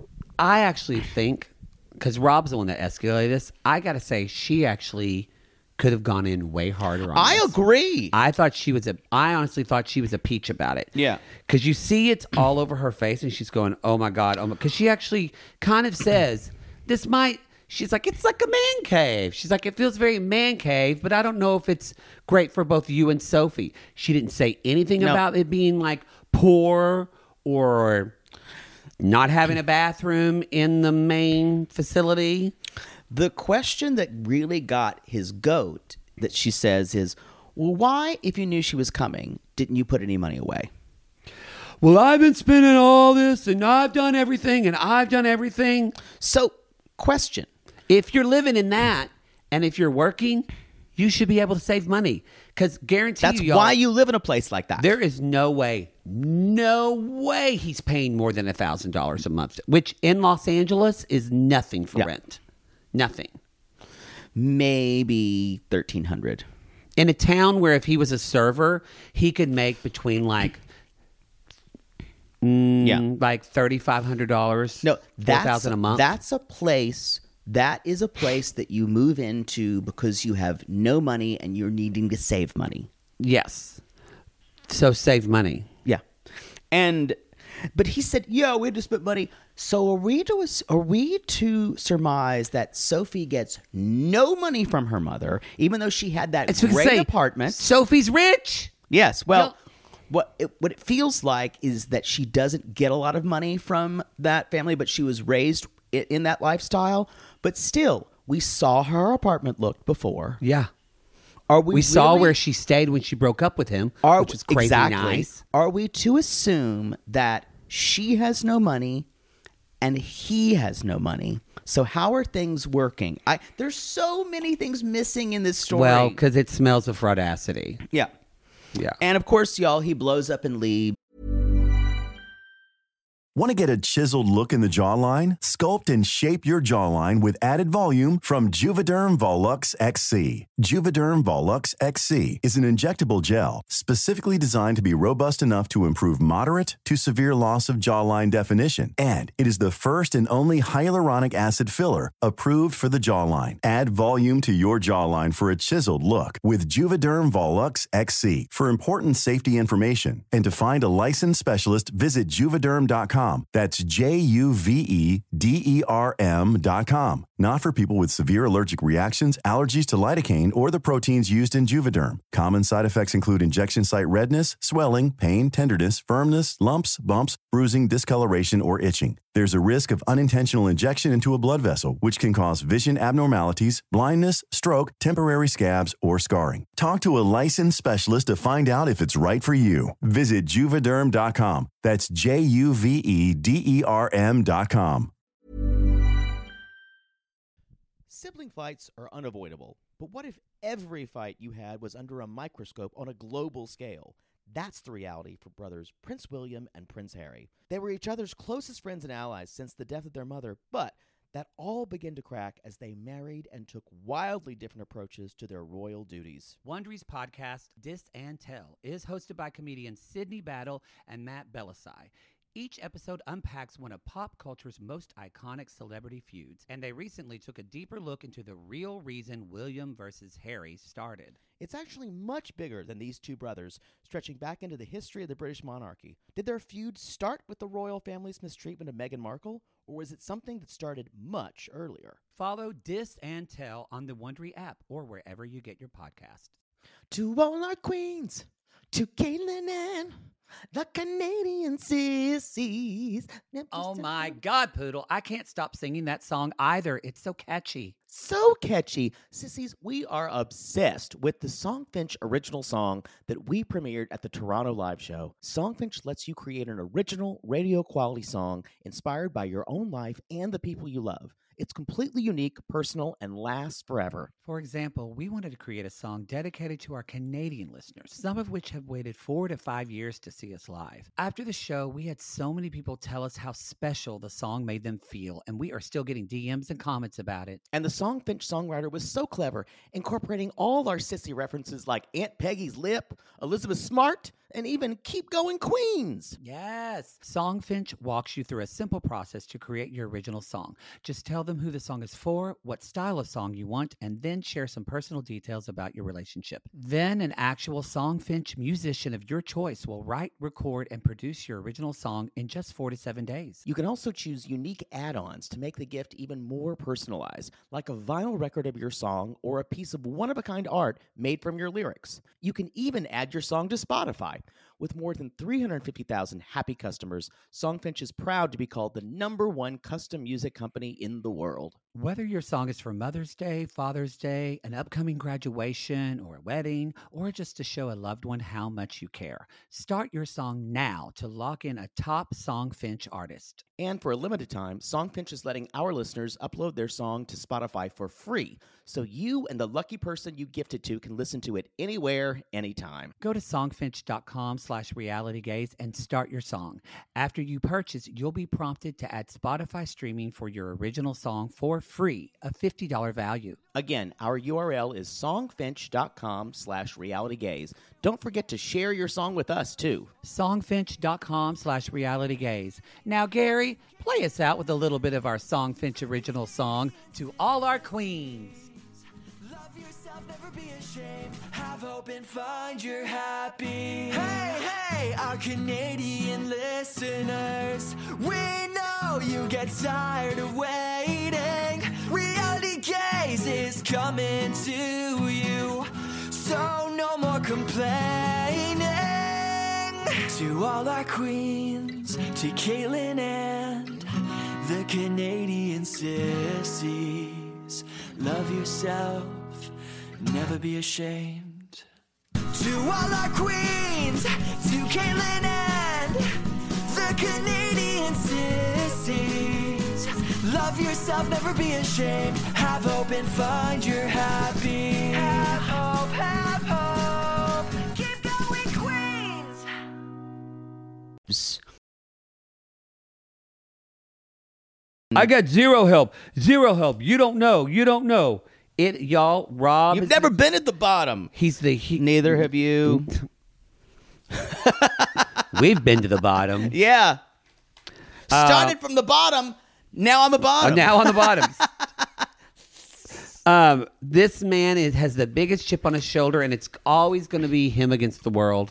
I actually think, because Rob's the one that escalated this, I got to say she actually could have gone in way harder on I this. agree. I thought she was a. I honestly thought she was a peach about it. Yeah. because you see it's all over her face, and she's going, "Oh my god!" Oh, because she actually kind of says, "This might." She's like, "It's like a man cave." She's like, "It feels very man cave, but I don't know if it's great for both you and Sophie." She didn't say anything No. about it being like poor or not having a bathroom in the main facility. The question that really got his goat that she says is, well, why, if you knew she was coming, didn't you put any money away? Well, I've been spending all this, and I've done everything, and I've done everything. So, question. If you're living in that, and if you're working, you should be able to save money. Because guarantee That's you, y'all, why you live in a place like that. there is no way, no way he's paying more than one thousand dollars a month, which in Los Angeles is nothing for Yeah. rent. Nothing. Maybe thirteen hundred dollars. In a town where if he was a server, he could make between like mm, Yeah. like thirty-five hundred dollars. No, four that's thousand a month. That's a place. That is a place that you move into because you have no money and you're needing to save money. Yes. So save money. Yeah, and but he said, "Yo, we just spent money." So are we to are we to surmise that Sophie gets no money from her mother, even though she had that It's what I great say, apartment? Sophie's rich. Yes. Well, No. what it, what it feels like is that she doesn't get a lot of money from that family, but she was raised i- in that lifestyle. But still, we saw her apartment look before. Yeah. Are we? We saw really- where she stayed when she broke up with him, Are, which was crazy exactly. nice. Are we to assume that she has no money and he has no money? So how are things working? I there's so many things missing in this story. Well, because it smells of fraudacity. yeah. Yeah. And of course, y'all, he blows up and leaves. Want to get a chiseled look in the jawline? Sculpt and shape your jawline with added volume from Juvederm Volux X C. Juvederm Volux X C is an injectable gel specifically designed to be robust enough to improve moderate to severe loss of jawline definition. And it is the first and only hyaluronic acid filler approved for the jawline. Add volume to your jawline for a chiseled look with Juvederm Volux X C. For important safety information and to find a licensed specialist, visit juvederm dot com. That's J U V E D E R M dot com. Not for people with severe allergic reactions, allergies to lidocaine, or the proteins used in Juvederm. Common side effects include injection site redness, swelling, pain, tenderness, firmness, lumps, bumps, bruising, discoloration, or itching. There's a risk of unintentional injection into a blood vessel, which can cause vision abnormalities, blindness, stroke, temporary scabs, or scarring. Talk to a licensed specialist to find out if it's right for you. Visit juvederm dot com. That's J U V E D E R M dot com. Sibling fights are unavoidable, but what if every fight you had was under a microscope on a global scale? That's the reality for brothers Prince William and Prince Harry. They were each other's closest friends and allies since the death of their mother, but that all began to crack as they married and took wildly different approaches to their royal duties. Wondery's podcast, Dis and Tell, is hosted by comedians Sydney Battle and Matt Belisai. Each episode unpacks one of pop culture's most iconic celebrity feuds, and they recently took a deeper look into the real reason William versus Harry started. It's actually much bigger than these two brothers, stretching back into the history of the British monarchy. Did their feud start with the royal family's mistreatment of Meghan Markle, or was it something that started much earlier? Follow Dis and Tell on the Wondery app or wherever you get your podcasts. To all our queens, to Caitlin and the Canadian sissies. Oh my God, Poodle. I can't stop singing that song either. It's so catchy. So catchy. Sissies, we are obsessed with the Songfinch original song that we premiered at the Toronto Live Show. Songfinch lets you create an original radio quality song inspired by your own life and the people you love. It's completely unique, personal, and lasts forever. For example, we wanted to create a song dedicated to our Canadian listeners, some of which have waited four to five years to see us live. After the show, we had so many people tell us how special the song made them feel, and we are still getting D Ms and comments about it. And the Songfinch songwriter was so clever, incorporating all our sissy references like Aunt Peggy's lip, Elizabeth Smart, and even Keep Going Queens. Yes. Songfinch walks you through a simple process to create your original song. Just tell them who the song is for, what style of song you want, and then share some personal details about your relationship. Then an actual Songfinch musician of your choice will write, record, and produce your original song in just four to seven days. You can also choose unique add-ons to make the gift even more personalized, like a vinyl record of your song or a piece of one-of-a-kind art made from your lyrics. You can even add your song to Spotify. With more than three hundred fifty thousand happy customers, Songfinch is proud to be called the number one custom music company in the world. Whether your song is for Mother's Day, Father's Day, an upcoming graduation, or a wedding, or just to show a loved one how much you care, start your song now to lock in a top Songfinch artist. And for a limited time, Songfinch is letting our listeners upload their song to Spotify for free, so you and the lucky person you gifted to can listen to it anywhere, anytime. Go to songfinch.com slash realitygaze and start your song. After you purchase, you'll be prompted to add Spotify streaming for your original song for free, a fifty dollars value. Again, our U R L is songfinch.com slash realitygaze. Don't forget to share your song with us, too. Songfinch.com slash realitygaze. Now, Gary, play us out with a little bit of our Songfinch original song, To All Our Queens. Love yourself, never be ashamed. Have hope and find your happy. Hey, hey, our Canadian listeners. We know you get tired of waiting. Reality Gaze is coming to you. So no more complaining. To all our queens, to Caitlin and the Canadian sissies. Love yourself, never be ashamed. To all our queens, to Caitlin and the Canadian sissies. Love yourself, never be ashamed. Have hope and find your happy. Have hope, have hope. Keep going, queens. I got zero help. Zero help. You don't know. You don't know. It, y'all, Rob. You've is never the, been at the bottom. He's the. He, Neither have you. We've been to the bottom. Yeah. Started from the bottom. Now I'm a Uh, bottom. now on the bottom. um, this man is, has the biggest chip on his shoulder, and it's always going to be him against the world.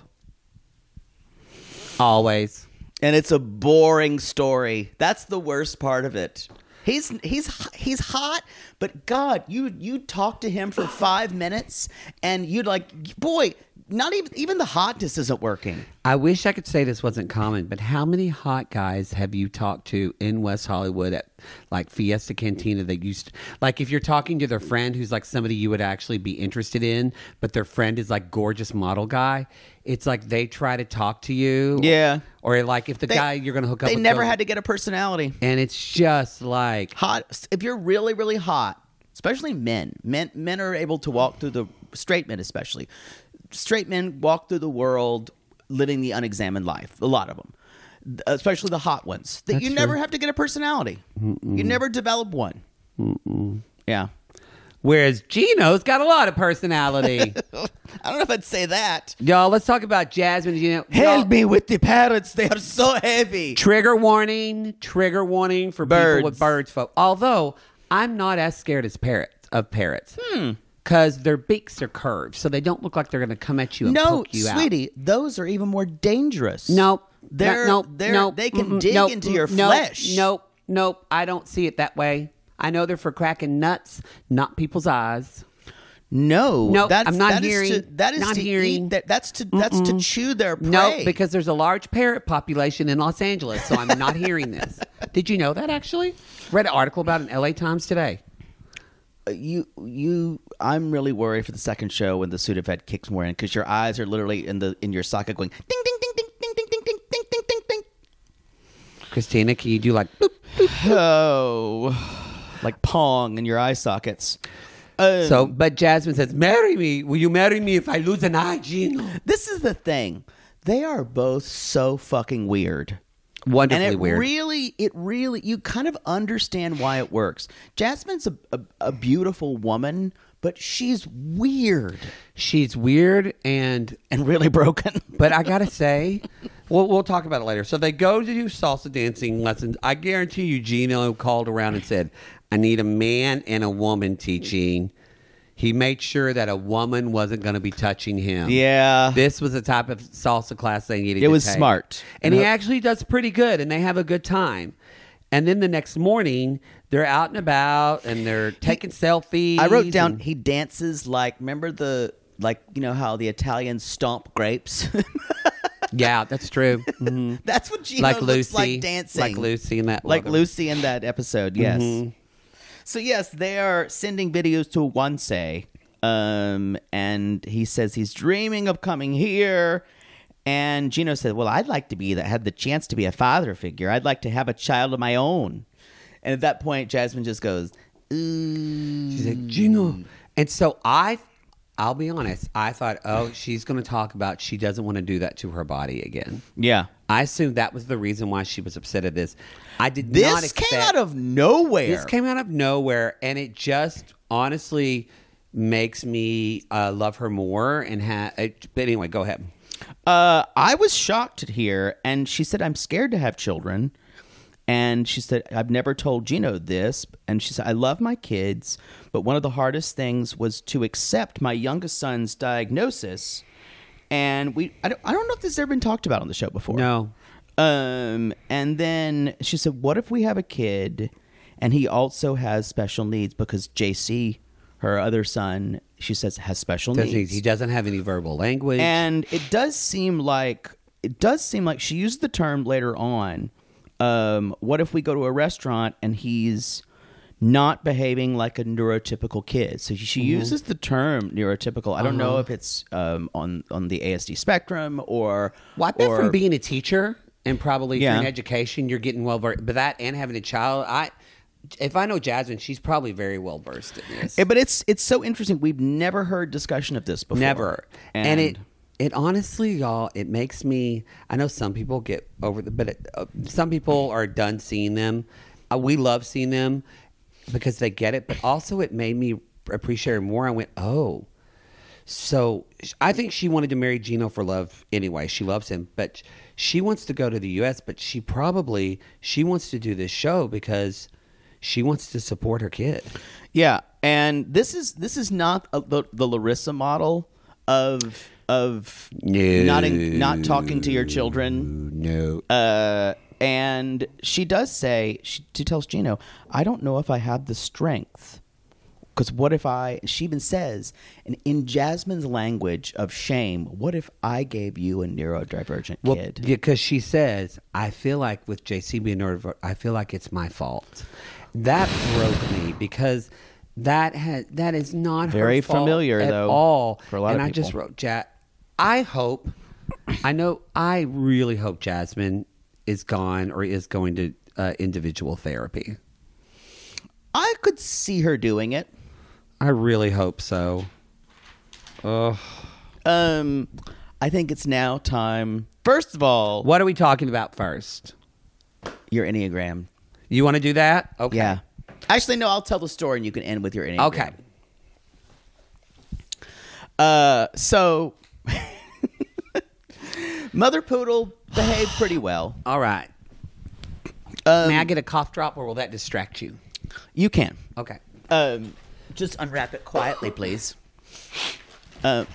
Always. And it's a boring story. That's the worst part of it. He's he's he's hot, but God, you you talk to him for five minutes, and you'd like, boy, not even even the hotness isn't working. I wish I could say this wasn't common, but how many hot guys have you talked to in West Hollywood at like Fiesta Cantina that used to, like if you're talking to their friend who's like somebody you would actually be interested in, but their friend is like gorgeous model guy, it's like they try to talk to you. Yeah. Or like if the They- guy you're going to hook up They with never goes- had to get a personality. and it's just like Hot. If you're really really hot, especially men, men men are able to walk through the straight men especially. Straight men walk through the world living the unexamined life. A lot of them, especially the hot ones. That That's you true. never have to get a personality. Mm-mm. You never develop one. Mm-mm. Yeah. Whereas Gino's got a lot of personality. I don't know if I'd say that. Y'all, let's talk about Jasmine. You know, Help y'all- me with the parrots. They are so heavy. Trigger warning, trigger warning for people Birds. with birds. Folk. Although I'm not as scared as parrots of parrots, Hmm. because their beaks are curved, so they don't look like they're going to come at you and No, poke you out. sweetie, those are even more dangerous. Nope. They're, nope. they're, nope. they can mm-mm, dig nope, into your nope, flesh. Nope. Nope. I don't see it that way. I know they're for cracking nuts, not people's eyes. No, Nope, that's, I'm not that is hearing- to, that is not to hearing. eat. That, that's to that's to chew their prey. No, because there's a large parrot population in Los Angeles, so I'm not hearing this. Did you know that actually? Read an article about it in L A Times today. Uh, you you. I'm really worried for the second show when the Sudafed kicks more in because your eyes are literally in the in your socket going ding ding ding ding ding ding ding ding ding ding ding ding. Christina, can you do like boop? Oh, like Pong in your eye sockets. Um, So, but Jasmine says, marry me. Will you marry me if I lose an eye, Gino? this is the thing. They are both so fucking weird. Wonderfully and it weird. really, it really, you kind of understand why it works. Jasmine's a, a, a beautiful woman, but she's weird She's weird and and really broken. But I gotta say, we'll we'll talk about it later. So they go to do salsa dancing lessons. I guarantee you, Gino called around and said, "I need a man and a woman teaching." He made sure that a woman wasn't going to be touching him. Yeah. This was the type of salsa class they needed. It to was take. smart. and No. he actually does pretty good, and they have a good time. And then the next morning, they're out and about, and they're taking selfies. I wrote down and- he dances like, remember the, like, you know how the Italians stomp grapes? Yeah, that's true. Mhm. That's what Gino Like looks Lucy, like dancing. like Lucy in that, Like other- Lucy in that episode, yes. Mm-hmm. So, yes, they are sending videos to Wansei, um, and he says he's dreaming of coming here. And Gino said, well, I'd like to be that, had the chance to be a father figure. I'd like to have a child of my own. And at that point, Jasmine just goes, ooh. She's like, Gino. And so I, I'll be honest, I thought, oh, she's going to talk about she doesn't want to do that to her body again. Yeah. I assumed that was the reason why she was upset at this. I did This not expect. came out of nowhere. This came out of nowhere, and it just honestly makes me uh, love her more. And ha- it, but anyway, go ahead. Uh, I was shocked to hear, and she said, I'm scared to have children. And she said, I've never told Gino this. And she said, I love my kids, but one of the hardest things was to accept my youngest son's diagnosis. And we, I don't, I don't know if this has ever been talked about on the show before. No. Um, and then she said, what if we have a kid and he also has special needs because J C, her other son, she says, has special Doesn't he, needs. he doesn't have any verbal language. And it does seem like it does seem like she used the term later on. Um, what if we go to a restaurant and he's not behaving like a neurotypical kid? So she Mm-hmm. uses the term neurotypical. I don't Uh-huh. know if it's um, on on the A S D spectrum or. Well, I bet or from being a teacher and probably Yeah. for an education, you're getting well versed. But that and having a child, I if I know Jasmine, she's probably very well versed in this. Eh, but it's it's so interesting. We've never heard discussion of this before. Never. And, it it honestly, y'all, it makes me. I know some people get over the, but it, uh, some people are done seeing them. Uh, we love seeing them because they get it. But also, it made me appreciate her more. I went, oh. So I think she wanted to marry Gino for love anyway. She loves him, but she wants to go to the U S. But she probably she wants to do this show because she wants to support her kid. Yeah, and this is this is not a, the the Larissa model of of No. not in, not talking to your children. No. Uh, and she does say she, she tells Gino, "I don't know if I have the strength." Because what if I, she even says, in, in Jasmine's language of shame, what if I gave you a neurodivergent Well, kid? because she says, I feel like with J C being neurodivergent, I feel like it's my fault. That broke me because that has that is not Very her fault familiar, at though, all. for a lot and of I just people. wrote, ja- I hope, I know, I really hope Jasmine is gone or is going to uh, individual therapy. I could see her doing it. I really hope so. Ugh. Um, I think it's now time. First of all, What are we talking about first? your Enneagram. You want to do that? Okay. Yeah. Actually, no, I'll tell the story and you can end with your Enneagram. Okay. Uh, so, Mother Poodle behaved pretty well. All right. Um, May I get a cough drop or will that distract you? You can. Okay. Um, just unwrap it quietly, please. Uh,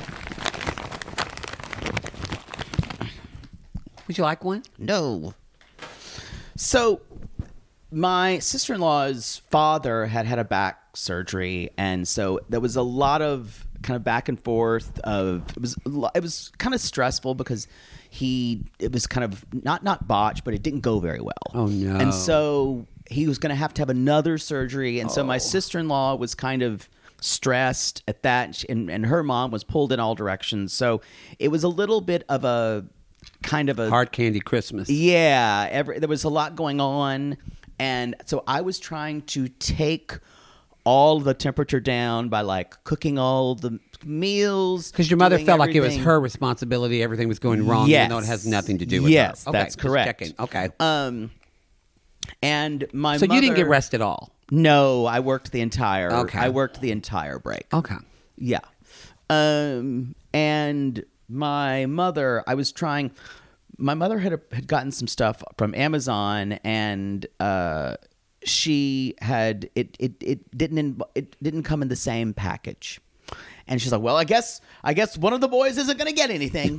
Would you like one? no. So, my sister-in-law's father had had a back surgery, and so there was a lot of kind of back and forth of it was a lo- it was kind of stressful because he it was kind of not not botched, but it didn't go very well. Oh, no. And so he was going to have to have another surgery, and so Oh. my sister-in-law was kind of stressed at that, and, she- and and her mom was pulled in all directions. So it was a little bit of a kind of a Hard candy Christmas. yeah, every, there was a lot going on, and so I was trying to take all the temperature down by like cooking all the meals. Because your mother doing felt like it was everything. her responsibility. Everything was going wrong, Yes. even though it has nothing to do with Yes, her. Okay, that's just correct. checking. Okay. Um, and my so mother, you didn't get rest at all. No, I worked the entire. Okay. I worked the entire break. Okay. Yeah. Um, and my mother, I was trying. My mother had had gotten some stuff from Amazon, and uh, she had it. It it didn't it didn't come in the same package, and she's like, "Well, I guess I guess one of the boys isn't going to get anything."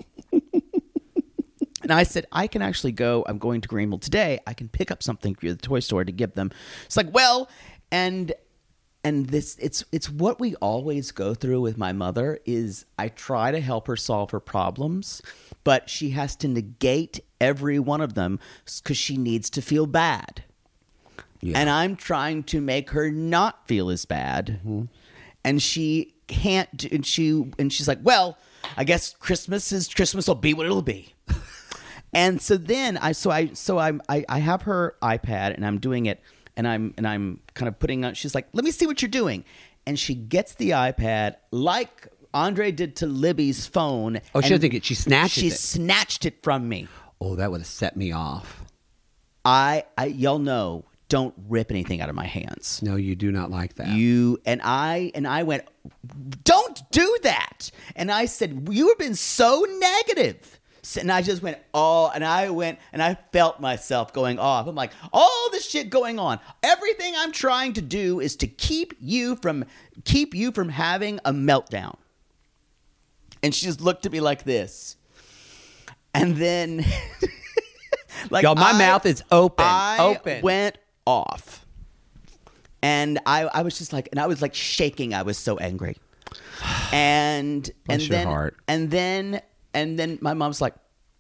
And I said, I can actually go, I'm going to Greenville today. I can pick up something for you at the toy store to give them. It's like, well, and and this it's it's what we always go through with my mother is I try to help her solve her problems, but she has to negate every one of them because she needs to feel bad. Yeah. And I'm trying to make her not feel as bad. Mm-hmm. And she can't do, and she and she's like, well, I guess Christmas is Christmas will be what it'll be. And so then I so I so I I have her iPad and I'm doing it and I'm and I'm kind of putting on. She's like, "Let me see what you're doing," and she gets the iPad like Andre did to Libby's phone. Oh, she doesn't get. She snatched she it. She snatched it from me. Oh, that would have set me off. I, I y'all know, don't rip anything out of my hands. No, you do not like that. You and I and I went, don't do that. And I said, you have been so negative. And I just went, oh, and I went, and I felt myself going off. I'm like, all this shit going on. Everything I'm trying to do is to keep you from, keep you from having a meltdown. And she just looked at me like this. And then, like, y'all, my I, mouth is open. I open. went off. And I, I was just like, and I was like shaking. I was so angry. And, Bless and your then, heart. and then, And then my mom's like,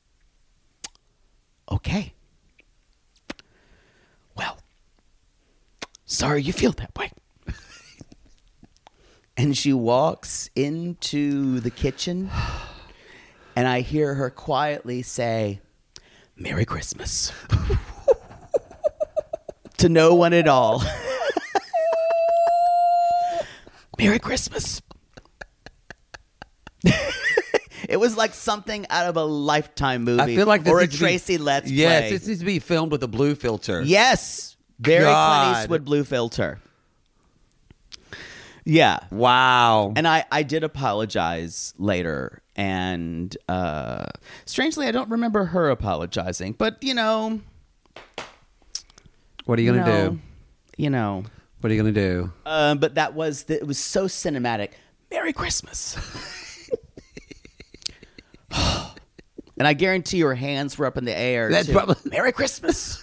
okay. Well, sorry you feel that way. And she walks into the kitchen, and I hear her quietly say, Merry Christmas. To no one at all. Merry Christmas. It was like something out of a Lifetime movie. I feel like this or a needs to be- Tracy Let's Yes, Play. this needs to be filmed with a blue filter. Yes, very God. Clint Eastwood blue filter. Yeah, Wow. and I, I did apologize later, and uh, strangely, I don't remember her apologizing. But you know, What are you you gonna know, do? You know, What are you gonna do? um, but that was the, it was so cinematic. Merry Christmas. And I guarantee your hands were up in the air. That's too. probably- Merry Christmas.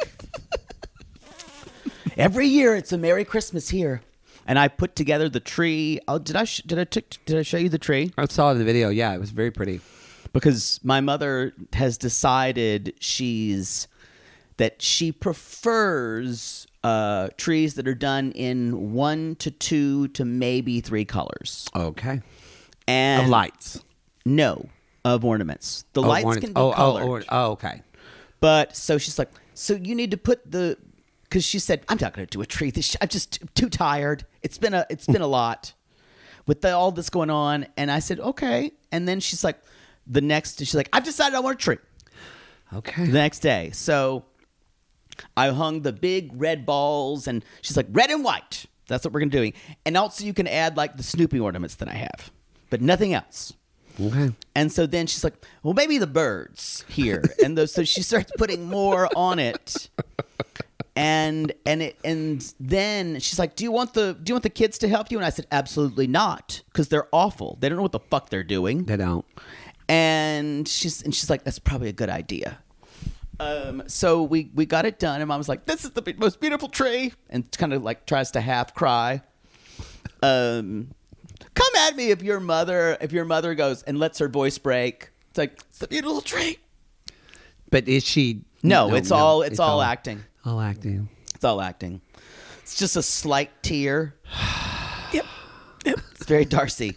Every year it's a Merry Christmas here. And I put together the tree. Oh, did I sh- did I t- did I show you the tree? I saw the video. Yeah, it was very pretty. Because my mother has decided she's that she prefers uh, trees that are done in one to two to maybe three colors. Okay. And Of lights. No, of ornaments. The Oh, lights ornament- can be oh, colored. Oh, oh, oh, okay. But so she's like, so you need to put the, because she said, I'm not going to do a tree. This, I'm just too, too tired. It's been a, it's been a lot with the, all this going on. And I said, okay. And then she's like, the next, she's like, I've decided I want a tree. Okay. The next day, so I hung the big red balls, and she's like, red and white. That's what we're gonna do. And also, you can add like the Snoopy ornaments that I have, but nothing else. Okay. And so then she's like, well, maybe the birds here. And those, so she starts putting more on it. And and it and then she's like, do you want the do you want the kids to help you? And I said, absolutely not, because they're awful. They don't know what the fuck they're doing. They don't. And she's and she's like, that's probably a good idea. Um, so we we got it done, and Mom was like, this is the be- most beautiful tree, and kind of like tries to half cry. Um. Come at me if your mother if your mother goes and lets her voice break. It's like, it's a beautiful tree. But is she? No, it's all it's, all, acting. All acting. It's all acting. It's just a slight tear. Yep. Yep. It's very Darcy.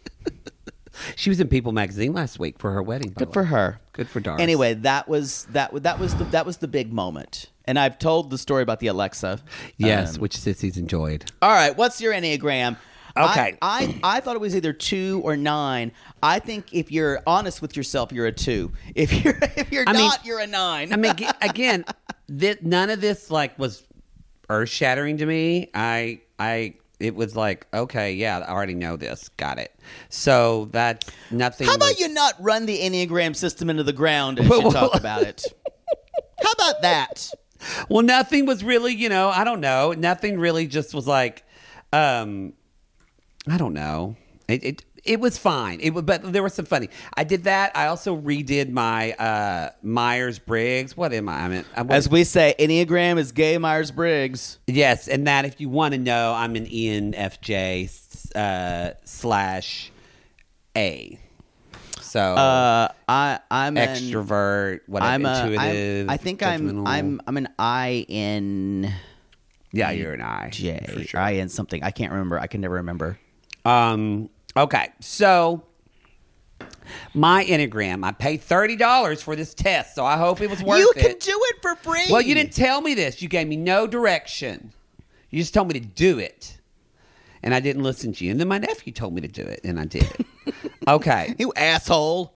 She was in People magazine last week for her wedding. by Good the for way. her. Good for Darcy. Anyway, that was that that was the that was the big moment. And I've told the story about the Alexa. Yes, Um, which sissies enjoyed. all right, what's your Enneagram? Okay. I, I, I thought it was either two or nine. I think if you're honest with yourself, you're a two. If you're if you're I mean- not, you're a nine. I mean, g- again, th- none of this like was earth shattering to me. I I it was like, okay, yeah, I already know this. Got it. So that's nothing. How about was- you not run the Enneagram system into the ground as you talk about it? How about that? Well, nothing was really, you know, I don't know. Nothing really just was like, um, I don't know. It it, it was fine. It was, but there was some funny. I did that. I also redid my uh, Myers-Briggs. What am I? I mean, I As we say, Enneagram is gay Myers-Briggs. yes, and that if you want to know, I'm an E N F J uh, slash A. So Uh, I I'm an, extrovert, whatever, I'm a, intuitive. I'm, I think I'm judgmental. I'm I'm an I N Yeah, you're an I. J. for sure. I N something. I can't remember. I can never remember. Um. Okay, so my Enneagram, I paid thirty dollars for this test, so I hope it was worth You it. can do it for free. Well, you didn't tell me this. You gave me no direction. You just told me to do it, and I didn't listen to you. And then my nephew told me to do it, and I did it. Okay. You asshole.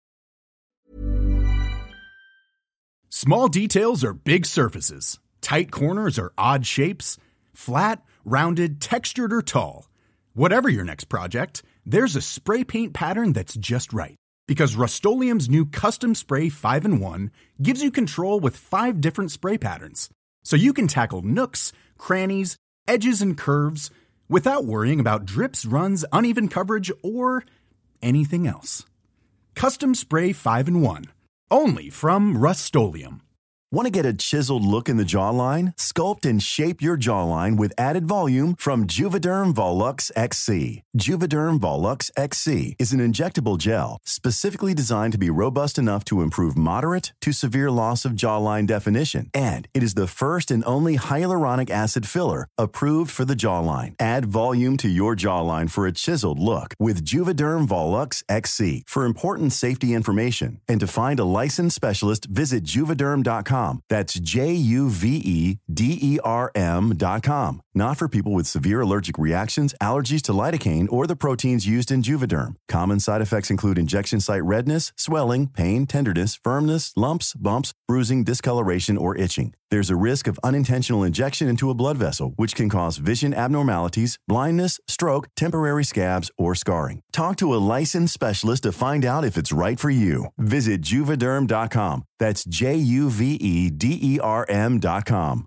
Small details are big surfaces. Tight corners are odd shapes. Flat, rounded, textured, or tall. Whatever your next project, there's a spray paint pattern that's just right. Because Rust-Oleum's new Custom Spray five in one gives you control with five different spray patterns. So you can tackle nooks, crannies, edges, and curves without worrying about drips, runs, uneven coverage, or anything else. Custom Spray five in one. Only from Rust-Oleum. Want to get a chiseled look in the jawline? Sculpt and shape your jawline with added volume from Juvederm Volux X C. Juvederm Volux X C is an injectable gel specifically designed to be robust enough to improve moderate to severe loss of jawline definition. And it is the first and only hyaluronic acid filler approved for the jawline. Add volume to your jawline for a chiseled look with Juvederm Volux X C. For important safety information and to find a licensed specialist, visit juvederm dot com. That's J U V E D E R M dot com. Not for people with severe allergic reactions, allergies to lidocaine, or the proteins used in Juvederm. Common side effects include injection site redness, swelling, pain, tenderness, firmness, lumps, bumps, bruising, discoloration, or itching. There's a risk of unintentional injection into a blood vessel, which can cause vision abnormalities, blindness, stroke, temporary scabs, or scarring. Talk to a licensed specialist to find out if it's right for you. Visit Juvederm dot com. That's J U V E D E R M dot com.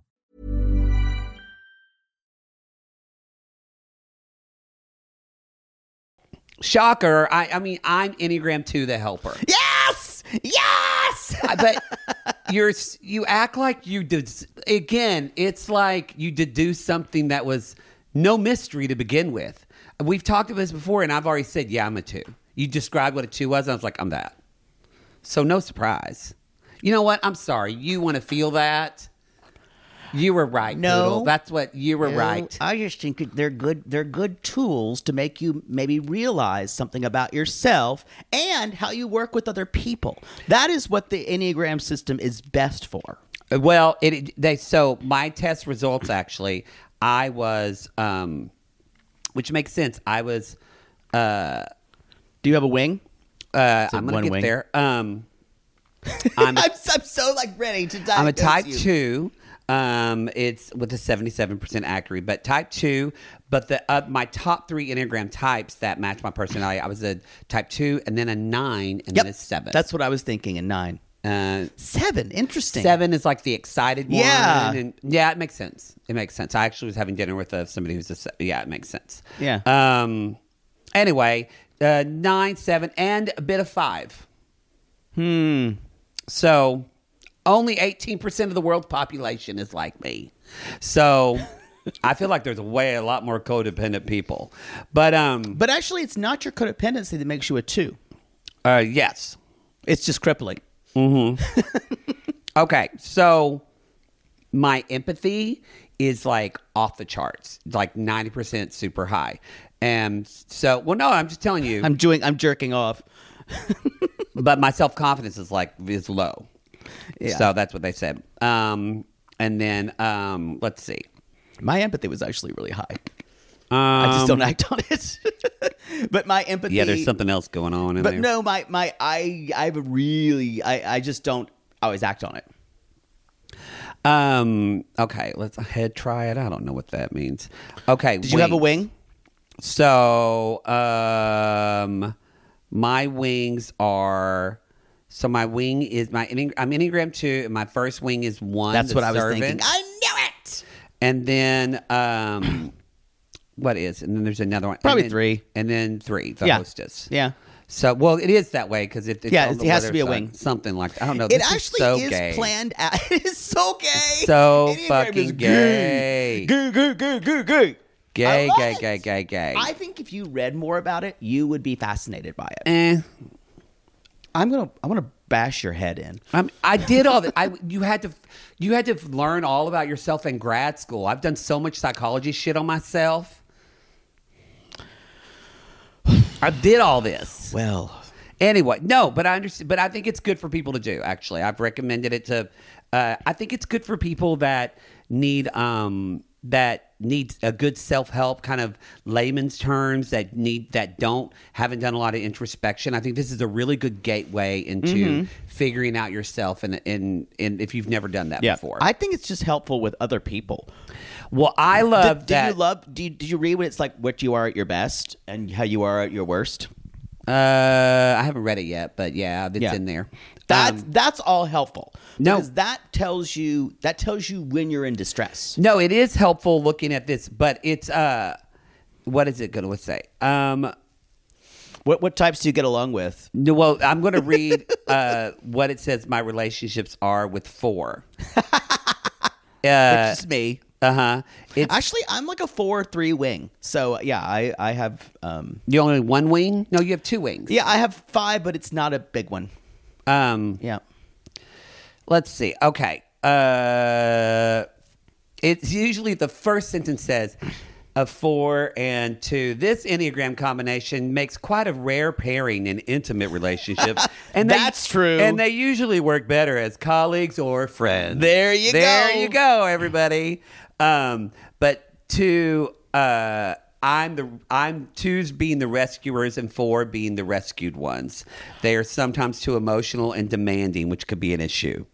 Shocker. I, I mean, I'm Enneagram two, the helper. Yes! Yes! But you're you act like you did. Again, it's like you deduce something that was no mystery to begin with. We've talked about this before, and I've already said, yeah, I'm a two. You described what a two was, and I was like, I'm that. So no surprise. You know what? I'm sorry. You want to feel that? You were right. No. Poodle. That's what you were No, right. I just think they're good. They're good tools to make you maybe realize something about yourself and how you work with other people. That is what the Enneagram system is best for. Well, it they so my test results actually, I was, um, which makes sense. I was. Uh, Do you have a wing? uh, So I'm gonna one get wing. there. Um, I'm, I'm, I'm so like ready to diagnose I'm a type you. two. Um, it's with a seventy-seven percent accuracy, but type two. But the uh, my top three Enneagram types that match my personality, I was a type two, and then a nine, and Yep, then a seven. that's what I was thinking. In nine, uh, seven. Interesting. seven is like the excited one. Yeah. and yeah, it makes sense. It makes sense. I actually was having dinner with uh, somebody who's a se- yeah, it makes sense. Yeah. Um. Anyway, uh, nine, seven, and a bit of five. Hmm. So only eighteen percent of the world's population is like me. So I feel like there's way a lot more codependent people. But um But actually, it's not your codependency that makes you a two. uh yes. It's just crippling. Okay. So my empathy is like off the charts. Like ninety percent super high. And so well no, I'm just telling you. I'm doing. I'm jerking off. But my self-confidence is like is low. Yeah. So that's what they said. Um and then um let's see. My empathy was actually really high. Um, I just don't act on it. But my empathy. Yeah, there's something else going on in But there. no, my my I I have a really I I just don't always act on it. Um. Okay. Let's head try it. I don't know what that means. Okay. Did you have a wing? So, um, my wings are. So my wing is my. I'm Enneagram two. And my first wing is one. That's the what I was servant. thinking. I knew it. And then, um, what is? And then there's another one. Probably and then, three. And then three. The Yeah. hostess. Yeah. So, well, it is that way because it, it's Yeah, on it the has to weather be a side, wing. something like that. I don't know. It This actually is, so is gay. planned out. It is so gay. So Enneagram fucking is gay. Gay, gay, gay, gay, gay. Gay, I love gay, it. gay, gay, gay. I think if you read more about it, you would be fascinated by it. Eh. I'm gonna, I'm gonna bash your head in. I'm, I did all that. I you had to you had to learn all about yourself in grad school. I've done so much psychology shit on myself. I did all this. Well, Anyway, no, but I understand. But I think it's good for people to do. Actually, I've recommended it to. Uh, I think it's good for people that need um, that need a good self help, kind of layman's terms that need that don't haven't done a lot of introspection. I think this is a really good gateway into Mm-hmm. figuring out yourself, and and and if you've never done that before. I think it's just helpful with other people. well, I love Did, did that. you love? Do you, did you read what it's like? What you are at your best and how you are at your worst. uh, I haven't read it yet, but yeah, it's Yeah. in there. That's Um, that's all helpful. no. because that tells you that tells you when you're in distress. No, it is helpful looking at this, but it's uh, what is it going to say? Um, What what types do you get along with? no, well, I'm going to read uh what it says. My relationships are with four. Uh, Which is me. uh huh. It's Actually, I'm like a four three wing. So yeah, I I have um you only one wing. No, you have two wings. yeah I have five, but it's not a big one. Um. Yeah. Let's see. Okay. Uh, it's usually the first sentence says. A four and two. This Enneagram combination makes quite a rare pairing in intimate relationships. And they- That's true. And they usually work better as colleagues or friends. There you there go. you go, everybody. Um, but two, uh, I'm the I'm twos being the rescuers and four being the rescued ones. They are sometimes too emotional and demanding, which could be an issue.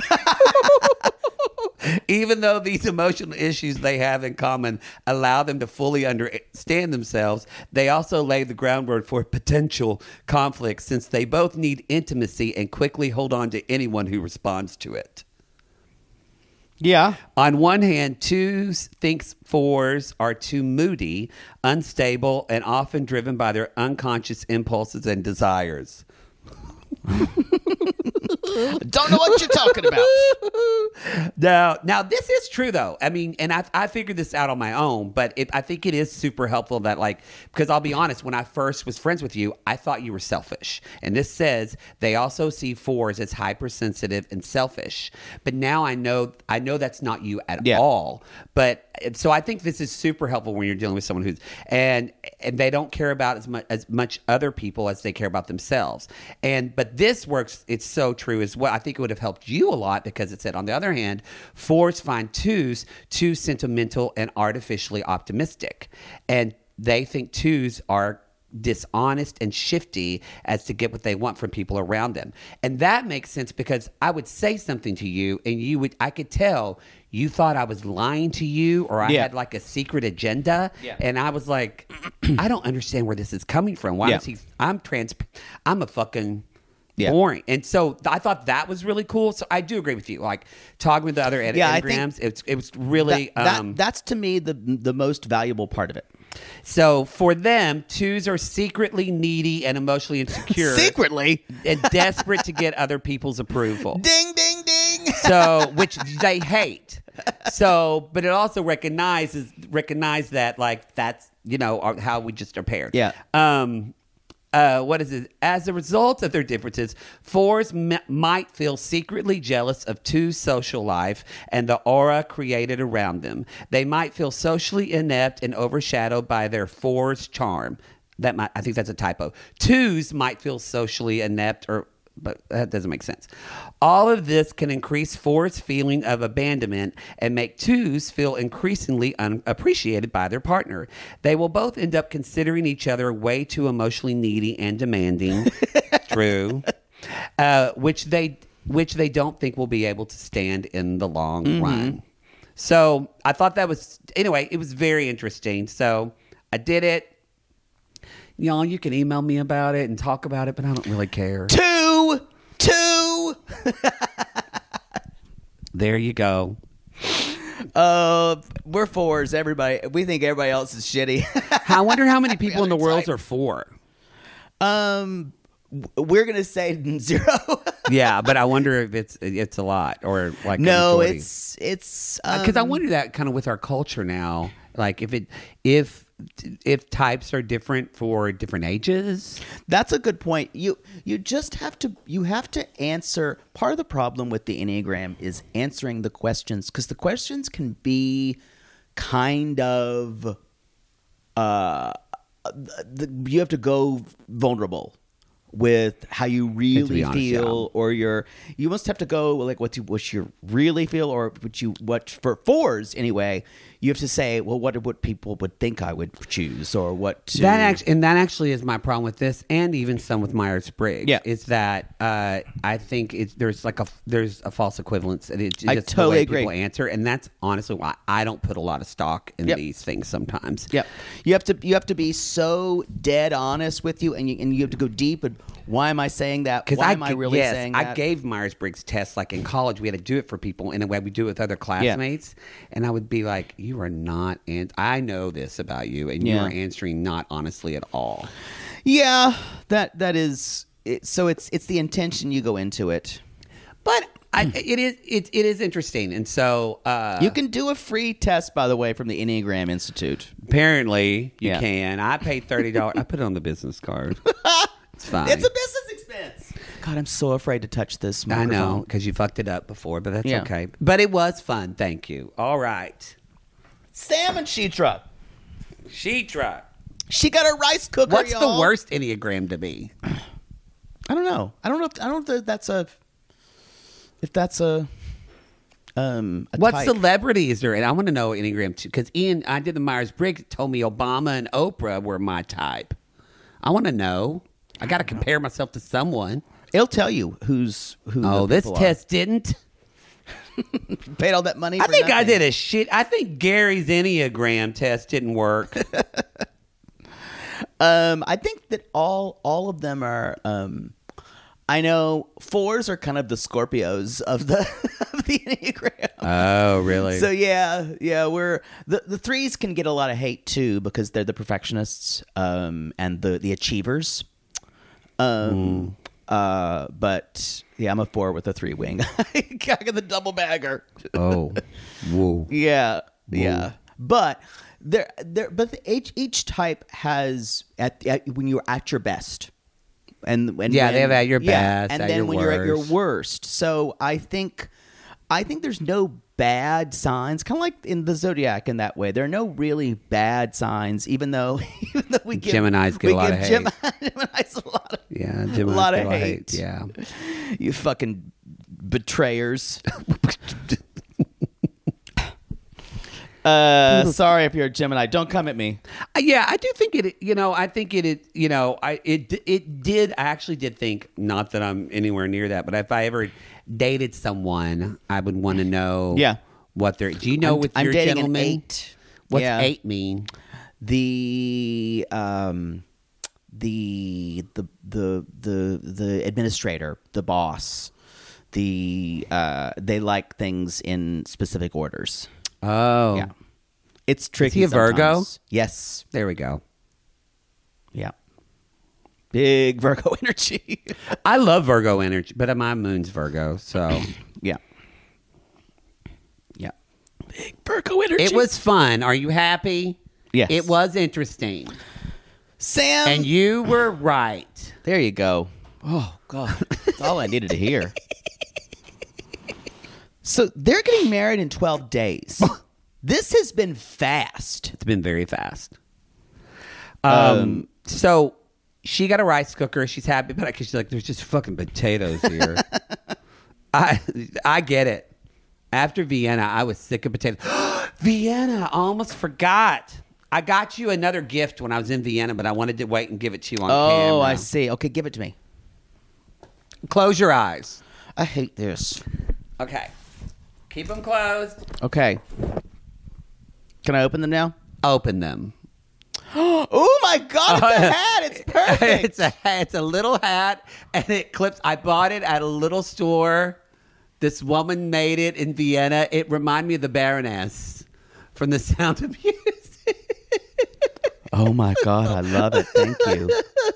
Even though these emotional issues they have in common allow them to fully understand themselves, they also lay the groundwork for potential conflict since they both need intimacy and quickly hold on to anyone who responds to it. Yeah. On one hand, twos thinks fours are too moody, unstable, and often driven by their unconscious impulses and desires. Don't know what you're talking about. Now, now this is true though. I mean, and I I figured this out on my own, but it, I think it is super helpful that like because I'll be honest, when I first was friends with you, I thought you were selfish, and this says they also see fours as hypersensitive and selfish. But now I know I know that's not you at Yeah. all. But so I think this is super helpful when you're dealing with someone who's and and they don't care about as much as much other people as they care about themselves. And but this works. It's so true as well. I think it would have helped you a lot because it said on the other hand, fours find twos too sentimental and artificially optimistic, and they think twos are dishonest and shifty as to get what they want from people around them. And that makes sense because I would say something to you and you would I could tell you thought I was lying to you or I Yeah. had like a secret agenda. Yeah. And I was like, I don't understand where this is coming from. Why Yeah. is he I'm trans I'm a fucking Yeah. boring. And so th- I thought that was really cool. So I do agree with you. Like talking with the other ed- Yeah, I think enneagrams, it's it was really That, that- um that's to me the the most valuable part of it. so for them, twos are secretly needy and emotionally insecure. Secretly, And desperate to get other people's approval. ding, ding, ding. So, which they hate. So, but it also recognizes recognize that like that's you know our- how we just are paired. Yeah. Um. Uh, what is it? As a result of their differences, fours m- might feel secretly jealous of two's social life and the aura created around them. They might feel socially inept and overshadowed by their four's charm. That might, I think that's a typo. Twos might feel socially inept or but that doesn't make sense. All of this can increase four's feeling of abandonment and make twos feel increasingly unappreciated by their partner. They will both end up considering each other way too emotionally needy and demanding. True. Uh, which they which they don't think will be able to stand in the long mm-hmm. run. So I thought that was, anyway, it was very interesting. So I did it. Y'all, you can email me about it and talk about it, but I don't really care. Two! Two! There you go. Uh, we're fours, everybody. We think everybody else is shitty. I wonder how many people in the world are four. Um, we're gonna say zero. Yeah, but I wonder if it's it's a lot or like no, it's it's because um, I wonder that kind of with our culture now, like if it if if types are different for different ages. That's a good point. You you just have to you have to answer. Part of the problem with the Enneagram is answering the questions, because the questions can be kind of uh the, you have to go vulnerable with how you really honest, feel, yeah. or your you must have to go like what you what you really feel, or what you what for fours anyway. You have to say, well, what what people would think I would choose, or what to... that actually, and that actually is my problem with this, and even some with Myers-Briggs. Yeah, is that uh, I think it's there's like a there's a false equivalence. It's just I totally the way agree. people answer, and that's honestly why I don't put a lot of stock in Yep. these things sometimes. Yep. You have to you have to be so dead honest with you, and you and you have to go deep. And why am I saying that? Because Why I am I really yes, saying that? I gave Myers-Briggs tests like in college. We had to do it for people in a way we do it with other classmates, and I would be like, "You are not." And I know this about you, and you Yeah. are answering not honestly at all. Yeah, that that is. It, so it's it's the intention you go into it. But I, it is it, it is interesting, and so uh, You can do a free test, by the way, from the Enneagram Institute. apparently you Yeah. can. I paid thirty dollars. I put it on the business card. It's fine. It's a business expense. God, I'm so afraid to touch this I microphone. know because you fucked it up before, but that's Yeah. okay. But it was fun. Thank you. All right, Sam and Sheetra. Sheetra. She got a rice cooker. What's y'all. the worst Enneagram to be? I don't know. I don't know. If, I don't know if that's a. If that's a. Um. A What type. celebrity is there? And I want to know Enneagram too, because Ian, I did the Myers-Briggs, told me Obama and Oprah were my type. I want to know. I got to compare myself to someone. It'll tell you who's who. Oh, the this people test didn't. are. Paid all that money. I for think I nothing. did a shit. I think Gary's Enneagram test didn't work. Um, I think that all all of them are. Um, I know fours are kind of the Scorpios of the of the Enneagram. Oh, really? So yeah, yeah, we're the the threes can get a lot of hate too, because they're the perfectionists um, and the the achievers. Um, uh, but yeah, I'm a four with a three wing. I got the double bagger. Oh, whoa. Yeah, yeah. But there, there. But the, each each type has at, at when you're at your best, and when Yeah, when- they have at your yeah, best, and at then your when you're at your worst. worst. So I think, I think there's no bad signs. Kind of like in the zodiac in that way. There are no really bad signs, even though even though we give Geminis get we a lot give of hate. Gemini, Gemini's a lot of Yeah, a Gemini's lot get of a lot of hate. hate, yeah. You fucking betrayers. Uh, sorry if you're a Gemini. Don't come at me. Uh, Yeah, I do think it. You know, I think it. it you know, I it it did. I actually did think. Not that I'm anywhere near that, but if I ever dated someone, I would want to know. Yeah. What they're. Do you know I'm, with I'm your dating gentleman? an eight. What's Yeah. eight mean? The um, the the the the the administrator, the boss, the uh, they like things in specific orders. Oh, Yeah, it's tricky. he a Virgo? sometimes. Yes. There we go. Yeah. Big Virgo energy. I love Virgo energy, but my moon's Virgo, so Yeah. Yeah. Big Virgo energy. it was fun. Are you happy? Yes. It was interesting, Sam. and you were right. There you go. Oh, God. That's all I needed to hear. So they're getting married in twelve days. This has been fast. It's been very fast. Um, so she got a rice cooker. She's happy about it because she's like, "There's just fucking potatoes here." I I get it. After Vienna, I was sick of potatoes. Vienna, I almost forgot. I got you another gift when I was in Vienna, but I wanted to wait and give it to you on camera. Oh, I see. Okay, give it to me. Close your eyes. I hate this. Okay. Keep them closed. Okay. Can I open them now? Open them. Oh my God! It's a hat. It's perfect. It's a it's a little hat, and it clips. I bought it at a little store. This woman made it in Vienna. It reminded me of the Baroness from The Sound of Music. Oh my God! I love it. Thank you.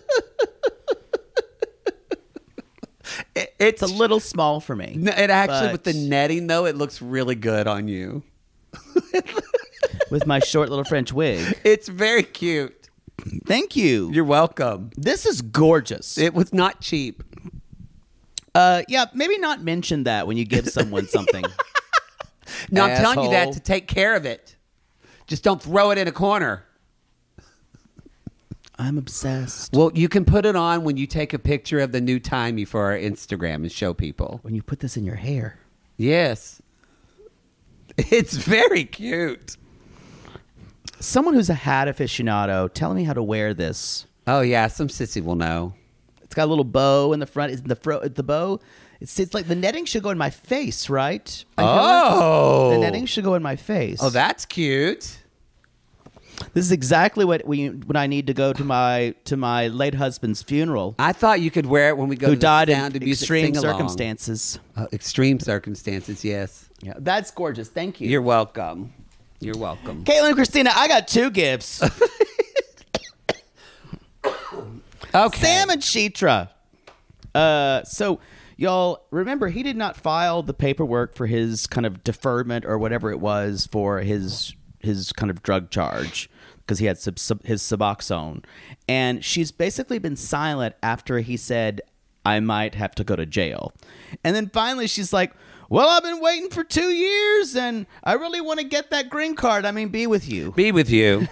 It, It's a little small for me. No, it actually, but with the netting though, it looks really good on you. with my short little French wig. It's very cute. Thank you. You're welcome. This is gorgeous. It was not cheap. Uh, yeah, maybe not mention that when you give someone something. No, I'm telling you that Asshole. to take care of it. Just don't throw it in a corner. I'm obsessed. Well, you can put it on when you take a picture of the new timey for our Instagram and show people. When you put this in your hair. Yes. It's very cute. Someone who's a hat aficionado, tell me how to wear this. Oh, yeah. Some sissy will know. It's got a little bow in the front. Is the fro- the bow? It's, it's like the netting should go in my face, right? I feel Oh. like the netting should go in my face. Oh, that's cute. This is exactly what we when I need to go to my to my late husband's funeral, I thought you could wear it when we go who to the died Sound in of Music extreme sing-along. circumstances. Uh, extreme circumstances, yes. Yeah, that's gorgeous. Thank you. You're welcome. You're welcome. Caitlin and Christina, I got two gifts. Okay. Sam and Sheetra. Uh, so, y'all, remember, he did not file the paperwork for his kind of deferment or whatever it was for his his kind of drug charge because he had sub, sub, his Suboxone. And she's basically been silent after he said, I might have to go to jail. And then finally she's like, well, I've been waiting for two years and I really want to get that green card. I mean, be with you. Be with you.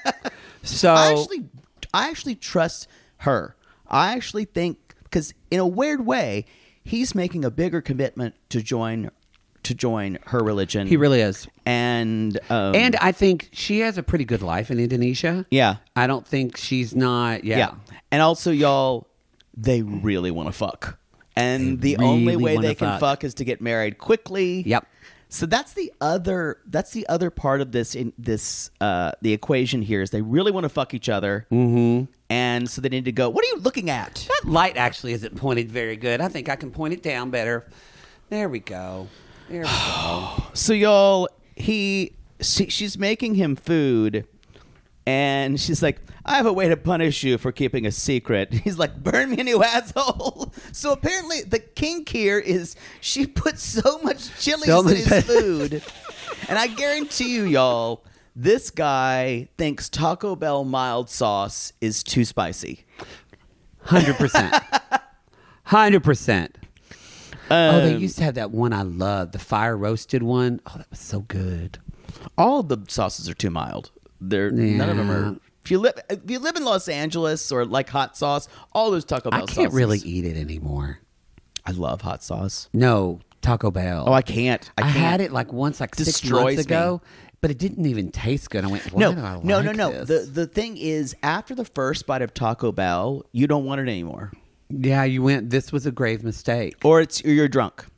So I actually, I actually trust her. I actually think because in a weird way, he's making a bigger commitment to join to join her religion. he really is. and um, And I think she has a pretty good life in Indonesia. yeah, I don't think she's not. Yeah. yeah, and also y'all, they really want to fuck, and They the only really way wanna they can fuck. fuck is to get married quickly. Yep. So that's the other that's the other part of this in this uh, the equation here is they really want to fuck each other, mm-hmm. and so they need to go. What are you looking at? That light actually isn't pointed very good. I think I can point it down better. There we go. There we go. So y'all, he she, she's making him food, and she's like, "I have a way to punish you for keeping a secret." He's like, "Burn me, you asshole!" So apparently, the kink here is she puts so much chilies So in much- his food, and I guarantee you, y'all, this guy thinks Taco Bell mild sauce is too spicy. Hundred percent. Hundred percent. Oh, they Um, used to have that one I loved, the fire roasted one. Oh, that was so good. all of the sauces are too mild. They're none of them Yeah. are. If you live if you live in Los Angeles or like hot sauce, all those Taco Bell I can't sauces. really eat it anymore. I love hot sauce. No, Taco Bell. Oh, I can't. I, I, can't. had it like once, like six Destroys months ago, but it didn't even taste good. I went, why No, do I no, like no, no. this? The the thing is, after the first bite of Taco Bell, you don't want it anymore, Yeah, you went. This was a grave mistake. or it's or you're drunk.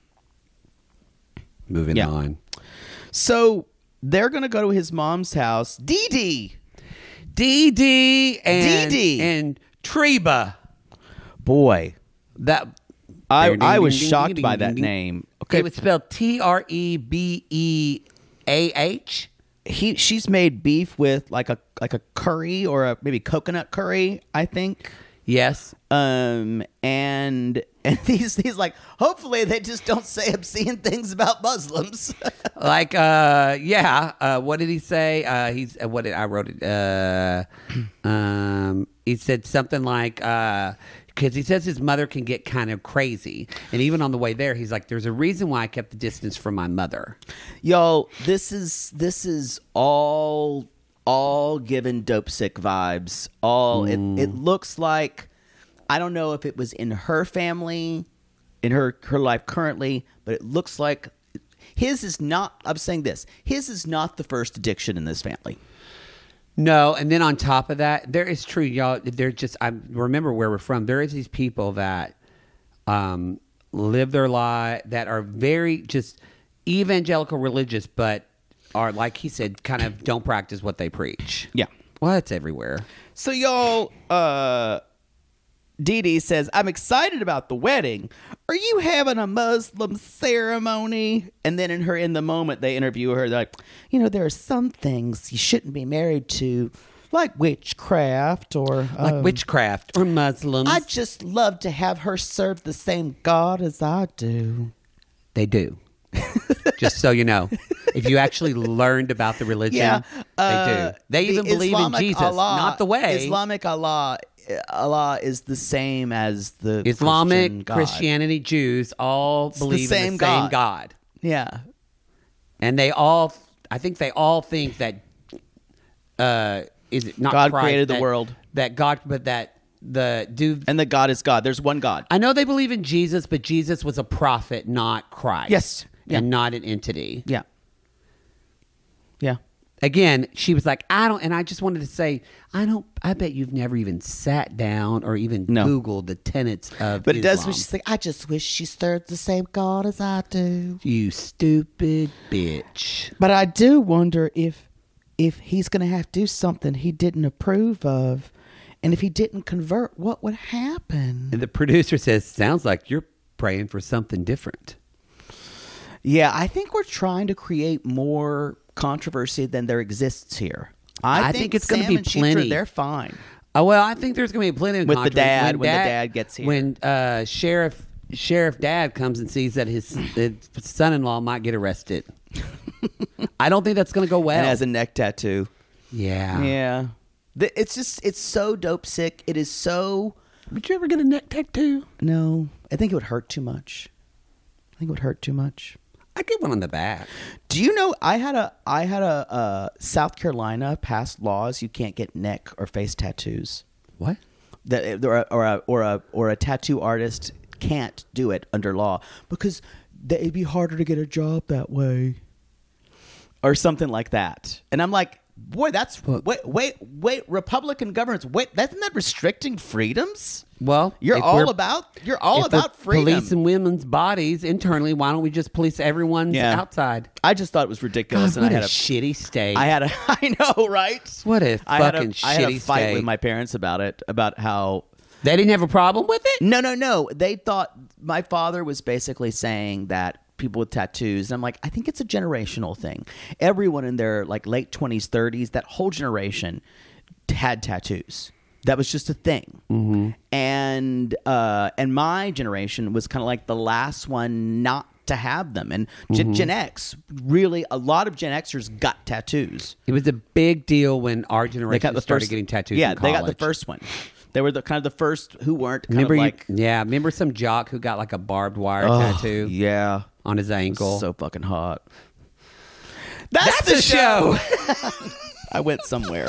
Moving Yeah. on. So they're gonna go to his mom's house. Dee Dee, Dee Dee and Dee Dee. and Treba. boy, That I I was Ding, ding, shocked ding, by ding, that ding. name. Okay, It was spelled T R E B E A H. he she's made beef with like a like a curry or a maybe coconut curry, I think. Yes. Um and and he's he's like, hopefully they just don't say obscene things about Muslims. Like, uh, yeah. Uh, what did he say? Uh, he's uh, what did I wrote it? Uh, um, he said something like, uh, because he says his mother can get kind of crazy, and even on the way there, he's like, "There's a reason why I kept the distance from my mother." Y'all, this is this is all all given dope sick vibes. All it, it looks like I don't know if it was in her family, in her her life currently, but it looks like his is not. I'm saying this. His is not the first addiction in this family. No, and then on top of that, there is true, y'all. They're just I remember where we're from. There is these people that um, live their life, that are very just evangelical religious, but are, like he said, kind of don't practice what they preach. Yeah. Well, that's everywhere. So y'all, uh, Dee Dee says, I'm excited about the wedding. Are you having a Muslim ceremony? And then in her, in the moment, they interview her. They're like, you know, there are some things you shouldn't be married to, like witchcraft or... Like um, witchcraft or Muslims. I'd just love to have her serve the same God as I do. They do. Just so you know. If you actually learned about the religion, Yeah, they do. uh, They the even believe Islamic in Jesus, Allah- not the way. Islamic Allah, Allah is the same as the Islamic, Christian God. Christianity, Jews all the believe same in the same God. God. Yeah. And they all, I think they all think that, uh, is it not God Christ, created the that- world. That God, but that the do. And that God is God. There's one God. I know they believe in Jesus, but Jesus was a prophet, not Christ. Yes. Yeah. And not an entity. Yeah. Yeah. Again, she was like, I don't, and I just wanted to say, I don't, I bet you've never even sat down or even No. Googled the tenets of But it does Islam. when she's like, I just wish she served the same God as I do. You stupid bitch. But I do wonder if if he's going to have to do something he didn't approve of. And if he didn't convert, what would happen? And the producer says, sounds like you're praying for something different. Yeah, I think we're trying to create more controversy than there exists here. I, I think, think it's gonna Sam be and Chitra, plenty. they're fine. Oh, well, I think there's going to be plenty of With the controversy. dad- when the dad gets here. When uh, Sheriff Sheriff Dad comes and sees that his, his son-in-law might get arrested. I don't think that's going to go well. And has a neck tattoo. yeah. Yeah. The- It's just, it's so dope sick. It is so... Would you ever get a neck tattoo? No, I think it would hurt too much. I think it would hurt too much. I get one on the back. Do you know I had a I had a uh, South Carolina passed laws you can't get neck or face tattoos. What? That or a, or a or a or a tattoo artist can't do it under law because that it'd be harder to get a job that way, or something like that. And I'm like, boy, that's wait wait wait. Republican governments, wait, isn't that restricting freedoms? Well, You're if all we're- about you're all if we're about freedom. policing women's bodies internally, why don't we just police everyone's Yeah. outside? I just thought it was ridiculous, God, and what I a had a shitty state. I had a I know, right? What a I had a, fucking I had a shitty fight state. with my parents about it, about how They didn't have a problem with it? no, no, no. They thought my father was basically saying that people with tattoos. And I'm like, I think it's a generational thing. Everyone in their like late twenties, thirties, that whole generation had tattoos. That was just a thing. Mm-hmm. And uh, and my generation was kind of like the last one not to have them. And Gen, Gen X, really, a lot of Gen Xers got tattoos. It was a big deal when our They generation got the started first, getting tattoos Yeah, in they college. got the first one. They were the kind of the first who weren't kind Remember of you? like Yeah, remember some jock who got like a barbed wire oh, tattoo Yeah. on his ankle? So fucking hot. That's, That's the a show. show. I went somewhere.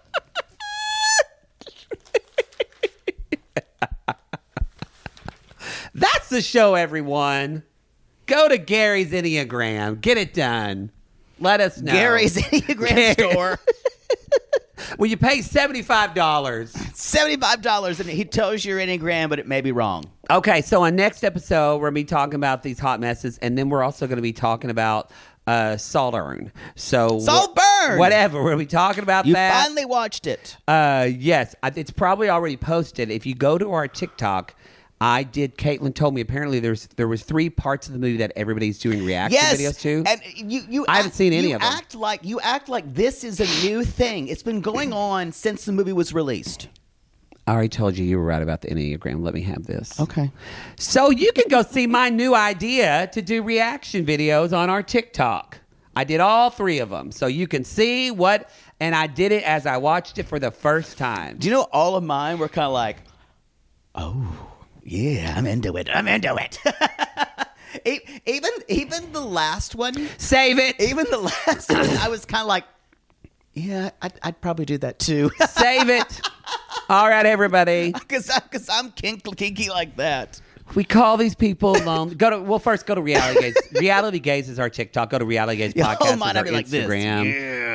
That's the show, everyone. Go to Gary's Enneagram. Get it done. Let us know. Gary's Enneagram Gary- store. Well, you pay seventy-five dollars. seventy-five dollars and he tells you your Enneagram, but it may be wrong. Okay, so on next episode, we're going to be talking about these hot messes, and then we're also going to be talking about uh, Saltburn. So Saltburn! Whatever. We're going to be talking about You that. finally watched it. Uh, yes, I- it's probably already posted. If you go to our TikTok, I did. Caitlin told me apparently there's there was three parts of the movie that everybody's doing reaction Yes, videos to. and you you I haven't act- seen any you of them. Act like you act like this is a new thing. It's been going on since the movie was released. I already told you you were right about the Enneagram. Let me have this. Okay. So you can go see my new idea to do reaction videos on our TikTok. I did all three of them, so you can see what. And I did it as I watched it for the first time. Do you know all of mine were kind of like, oh. Yeah, I'm into it. I'm into it. E- even even the last one, Save it. even the last one, I was kind of like, yeah, I'd, I'd probably do that too. Save it. All right, everybody. Because because I'm kink, kinky like that. We call these people lonely. Go to well, first go to Reality Gaze. Reality Gaze is our TikTok. Go to Reality Gaze Yeah, podcast. oh, mine is our are like this. Instagram. Yeah.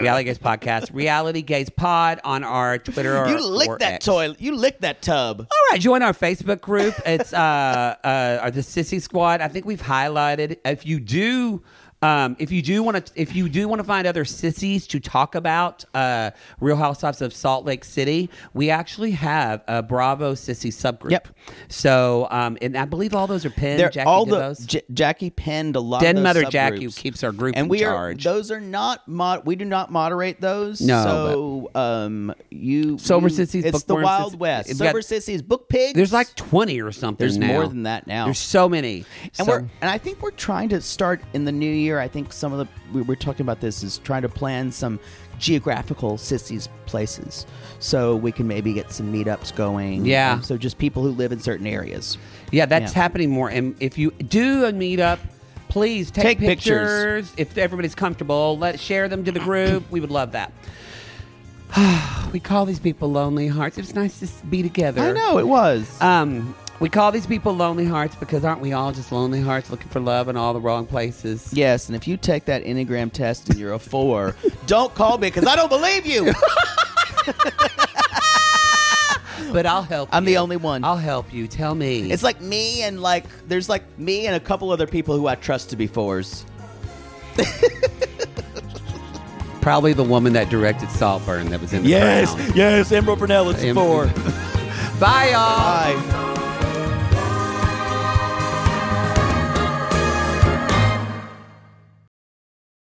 Reality Gaze Podcast. Reality Gaze Pod on our Twitter or You licked or that X. toilet. You licked that tub. All right, join our Facebook group. It's uh, uh, the Sissy Squad. I think we've highlighted. If you do, um, if you do want to, if you do want to find other sissies to talk about, uh, Real Housewives of Salt Lake City, we actually have a Bravo Sissy subgroup. Yep. So, um, and I believe all those are pinned. They're Jackie all did the those. J- Jackie penned a lot Den of those Mother subgroups. Jackie keeps our group and in we charge. are those are not mod. We do not moderate those. No, so um, you Sober you, Sissies, It's the Bookworm Wild Sissies. West. We've Sober got- Sissies, Book Pigs. There's like twenty or something. There's now. more than that now. There's so many. And So- we're and I think we're trying to start in the new year. I think some of the we were talking about this is trying to plan some geographical sissies places, so we can maybe get some meetups going. Yeah. Um, so just people who live in certain areas. Yeah, that's Yeah. happening more. And if you do a meetup, please take, Take pictures. pictures. If everybody's comfortable, let share them to the group. We would love that. We call these people lonely hearts. It's nice to be together. I know it was. Um, we call these people lonely hearts because aren't we all just lonely hearts looking for love in all the wrong places? Yes, and if you take that Enneagram test and you're a four, don't call me because I don't believe you. But I'll help I'm you. the only one. I'll help you. Tell me. It's like me and like there's like me and a couple other people who I trust to be fours. probably the woman that directed Saltburn that was in the Yes, Crown. yes, Emerald Fennell is Em- four. Bye, y'all. Bye.